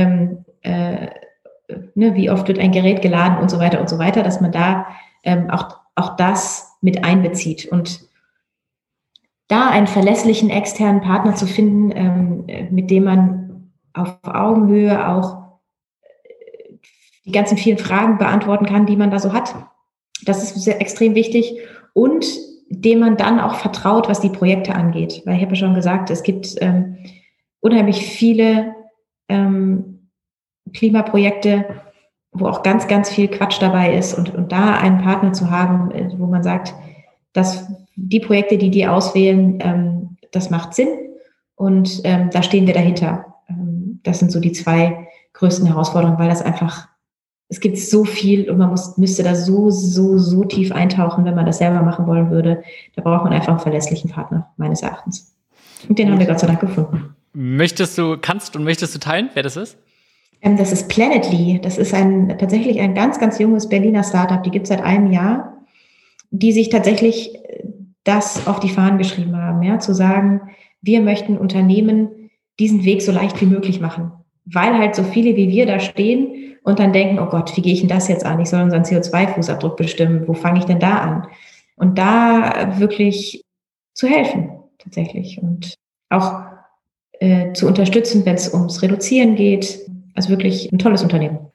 wie oft wird ein Gerät geladen und so weiter, dass man da auch das mit einbezieht. Und da einen verlässlichen externen Partner zu finden, mit dem man auf Augenhöhe auch die ganzen vielen Fragen beantworten kann, die man da so hat. Das ist sehr, extrem wichtig. Und dem man dann auch vertraut, was die Projekte angeht. Weil ich habe ja schon gesagt, es gibt unheimlich viele Klimaprojekte, wo auch ganz, ganz viel Quatsch dabei ist. Und da einen Partner zu haben, wo man sagt, dass die Projekte, die auswählen, das macht Sinn. Und da stehen wir dahinter. Das sind so die zwei größten Herausforderungen, weil das einfach, es gibt so viel und man müsste da so tief eintauchen, wenn man das selber machen wollen würde. Da braucht man einfach einen verlässlichen Partner, meines Erachtens. Und den haben wir Gott sei Dank gefunden. Möchtest du teilen, wer das ist? Das ist Planetly. Das ist tatsächlich ein ganz, ganz junges Berliner Startup. Die gibt es seit einem Jahr, die sich tatsächlich das auf die Fahnen geschrieben haben, ja, zu sagen, wir möchten Unternehmen diesen Weg so leicht wie möglich machen. Weil halt so viele wie wir da stehen und dann denken, oh Gott, wie gehe ich denn das jetzt an? Ich soll unseren CO2-Fußabdruck bestimmen. Wo fange ich denn da an? Und da wirklich zu helfen, tatsächlich. Und auch zu unterstützen, wenn es ums Reduzieren geht. Also wirklich ein tolles Unternehmen.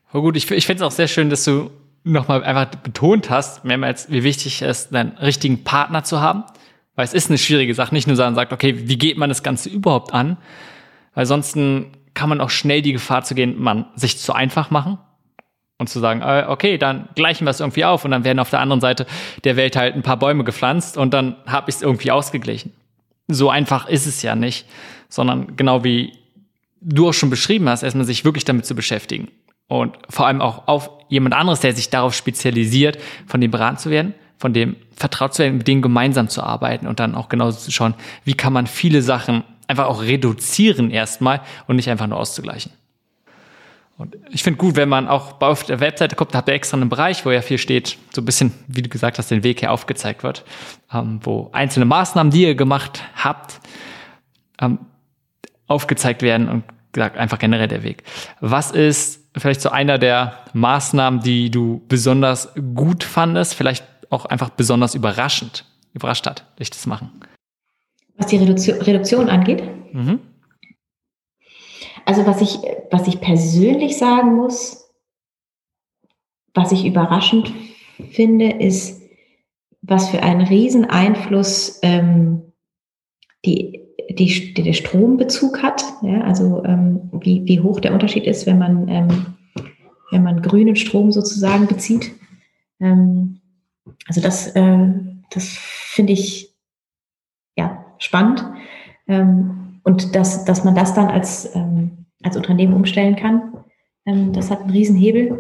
Oh gut, ich finde es auch sehr schön, dass du nochmal einfach betont hast, mehrmals, wie wichtig es ist, einen richtigen Partner zu haben. Weil es ist eine schwierige Sache, nicht nur sagt, okay, wie geht man das Ganze überhaupt an? Weil sonst kann man auch schnell die Gefahr zu gehen, man sich zu einfach machen und zu sagen, okay, dann gleichen wir es irgendwie auf und dann werden auf der anderen Seite der Welt halt ein paar Bäume gepflanzt und dann habe ich es irgendwie ausgeglichen. So einfach ist es ja nicht, sondern genau wie du auch schon beschrieben hast, erstmal sich wirklich damit zu beschäftigen und vor allem auch auf jemand anderes, der sich darauf spezialisiert, von dem beraten zu werden, von dem vertraut zu werden, mit denen gemeinsam zu arbeiten und dann auch genauso zu schauen, wie kann man viele Sachen einfach auch reduzieren erstmal und nicht einfach nur auszugleichen. Und ich finde gut, wenn man auch auf der Webseite guckt, da habt ihr extra einen Bereich, wo ja viel steht, so ein bisschen, wie du gesagt hast, den Weg hier aufgezeigt wird, wo einzelne Maßnahmen, die ihr gemacht habt, aufgezeigt werden und gesagt, einfach generell der Weg. Was ist vielleicht so einer der Maßnahmen, die du besonders gut fandest, vielleicht auch einfach besonders überrascht hat, dich das machen? Was die Reduktion angeht? Mhm. Also was ich persönlich sagen muss, was ich überraschend finde, ist, was für einen riesen Einfluss der Strombezug hat. Ja, also wie hoch der Unterschied ist, wenn man grünen Strom sozusagen bezieht. Also das finde ich ja spannend. Und dass man das dann als Unternehmen umstellen kann, das hat einen riesen Hebel.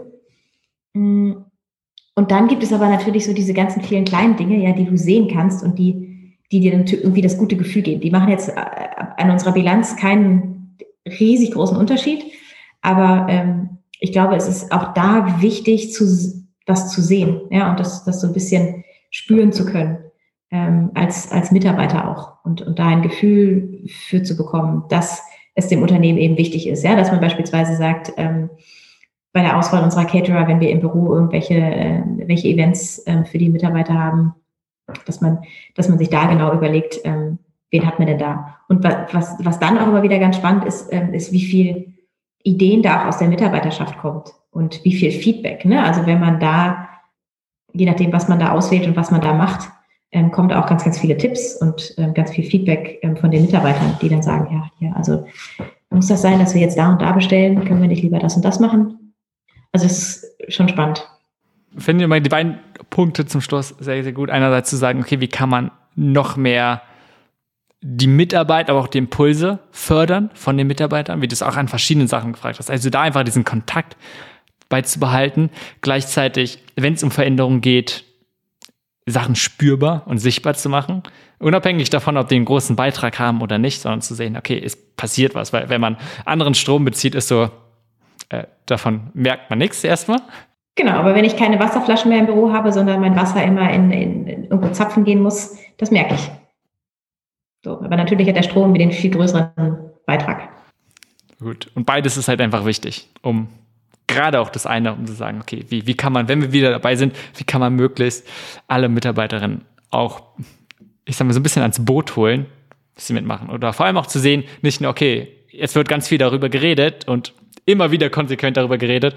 Und dann gibt es aber natürlich so diese ganzen vielen kleinen Dinge, ja, die du sehen kannst und die dir dann irgendwie das gute Gefühl geben. Die machen jetzt an unserer Bilanz keinen riesig großen Unterschied, aber ich glaube, es ist auch da wichtig, das zu sehen, ja, und das so ein bisschen spüren zu können. Als Mitarbeiter auch und da ein Gefühl für zu bekommen, dass es dem Unternehmen eben wichtig ist, ja, dass man beispielsweise sagt, bei der Auswahl unserer Caterer, wenn wir im Büro welche Events für die Mitarbeiter haben, dass man sich da genau überlegt, wen hat man denn da? Und was dann auch immer wieder ganz spannend ist, wie viel Ideen da auch aus der Mitarbeiterschaft kommt und wie viel Feedback, ne? Also wenn man da, je nachdem, was man da auswählt und was man da macht, kommt auch ganz, ganz viele Tipps und ganz viel Feedback von den Mitarbeitern, die dann sagen, ja, also muss das sein, dass wir jetzt da und da bestellen? Können wir nicht lieber das und das machen? Also es ist schon spannend. Finde ich mal die beiden Punkte zum Schluss sehr, sehr gut. Einerseits zu sagen, okay, wie kann man noch mehr die Mitarbeit, aber auch die Impulse fördern von den Mitarbeitern, wie du es auch an verschiedenen Sachen gefragt hast. Also da einfach diesen Kontakt beizubehalten. Gleichzeitig, wenn es um Veränderungen geht, Sachen spürbar und sichtbar zu machen, unabhängig davon, ob die einen großen Beitrag haben oder nicht, sondern zu sehen, okay, es passiert was, weil wenn man anderen Strom bezieht, ist so, davon merkt man nichts erstmal. Genau, aber wenn ich keine Wasserflaschen mehr im Büro habe, sondern mein Wasser immer in irgendwo zapfen gehen muss, das merke ich. So, aber natürlich hat der Strom wieder einen viel größeren Beitrag. Gut, und beides ist halt einfach wichtig, um gerade auch das eine, um zu sagen, okay, wie kann man, wenn wir wieder dabei sind, wie kann man möglichst alle Mitarbeiterinnen auch, ich sag mal, so ein bisschen ans Boot holen, dass sie mitmachen. Oder vor allem auch zu sehen, nicht nur, okay, jetzt wird ganz viel darüber geredet und immer wieder konsequent darüber geredet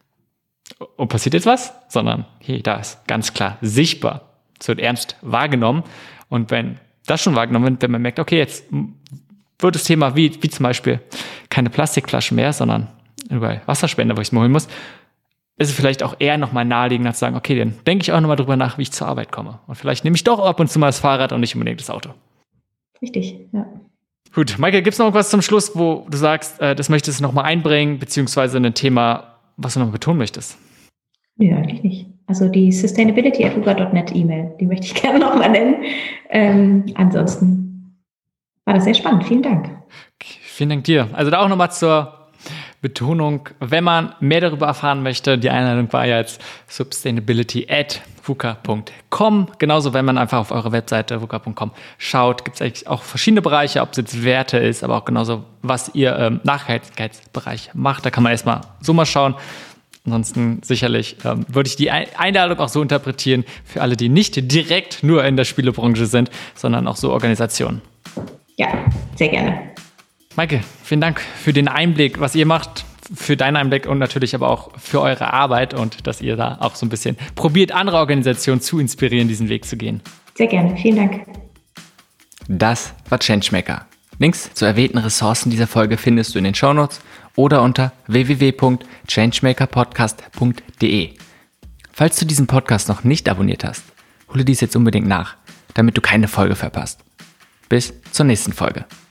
und passiert jetzt was, sondern hey, da ist ganz klar sichtbar, es wird ernst wahrgenommen und wenn das schon wahrgenommen wird, wenn man merkt, okay, jetzt wird das Thema wie zum Beispiel keine Plastikflaschen mehr, sondern überall Wasserspender, wo ich es mir holen muss, ist es vielleicht auch eher nochmal naheliegender zu sagen, okay, dann denke ich auch nochmal drüber nach, wie ich zur Arbeit komme. Und vielleicht nehme ich doch ab und zu mal das Fahrrad und nicht unbedingt das Auto. Richtig, ja. Gut, Maike, gibt es noch irgendwas zum Schluss, wo du sagst, das möchtest du nochmal einbringen, beziehungsweise ein Thema, was du noch betonen möchtest? Ja, eigentlich nicht. Also die sustainability@vuga.net E-Mail, die möchte ich gerne nochmal nennen. Ansonsten war das sehr spannend. Vielen Dank. Okay, vielen Dank dir. Also da auch nochmal zur Betonung, wenn man mehr darüber erfahren möchte, die Einladung war ja jetzt sustainability@vuka.com. Genauso, wenn man einfach auf eure Webseite vuka.com schaut, gibt es eigentlich auch verschiedene Bereiche, ob es jetzt Werte ist, aber auch genauso, was ihr im Nachhaltigkeitsbereich macht. Da kann man erstmal so mal schauen. Ansonsten sicherlich würde ich die Einladung auch so interpretieren für alle, die nicht direkt nur in der Spielebranche sind, sondern auch so Organisationen. Ja, sehr gerne. Maike, vielen Dank für den Einblick, was ihr macht, für deinen Einblick und natürlich aber auch für eure Arbeit und dass ihr da auch so ein bisschen probiert, andere Organisationen zu inspirieren, diesen Weg zu gehen. Sehr gerne, vielen Dank. Das war Changemaker. Links zu erwähnten Ressourcen dieser Folge findest du in den Shownotes oder unter www.changemakerpodcast.de. Falls du diesen Podcast noch nicht abonniert hast, hole dies jetzt unbedingt nach, damit du keine Folge verpasst. Bis zur nächsten Folge.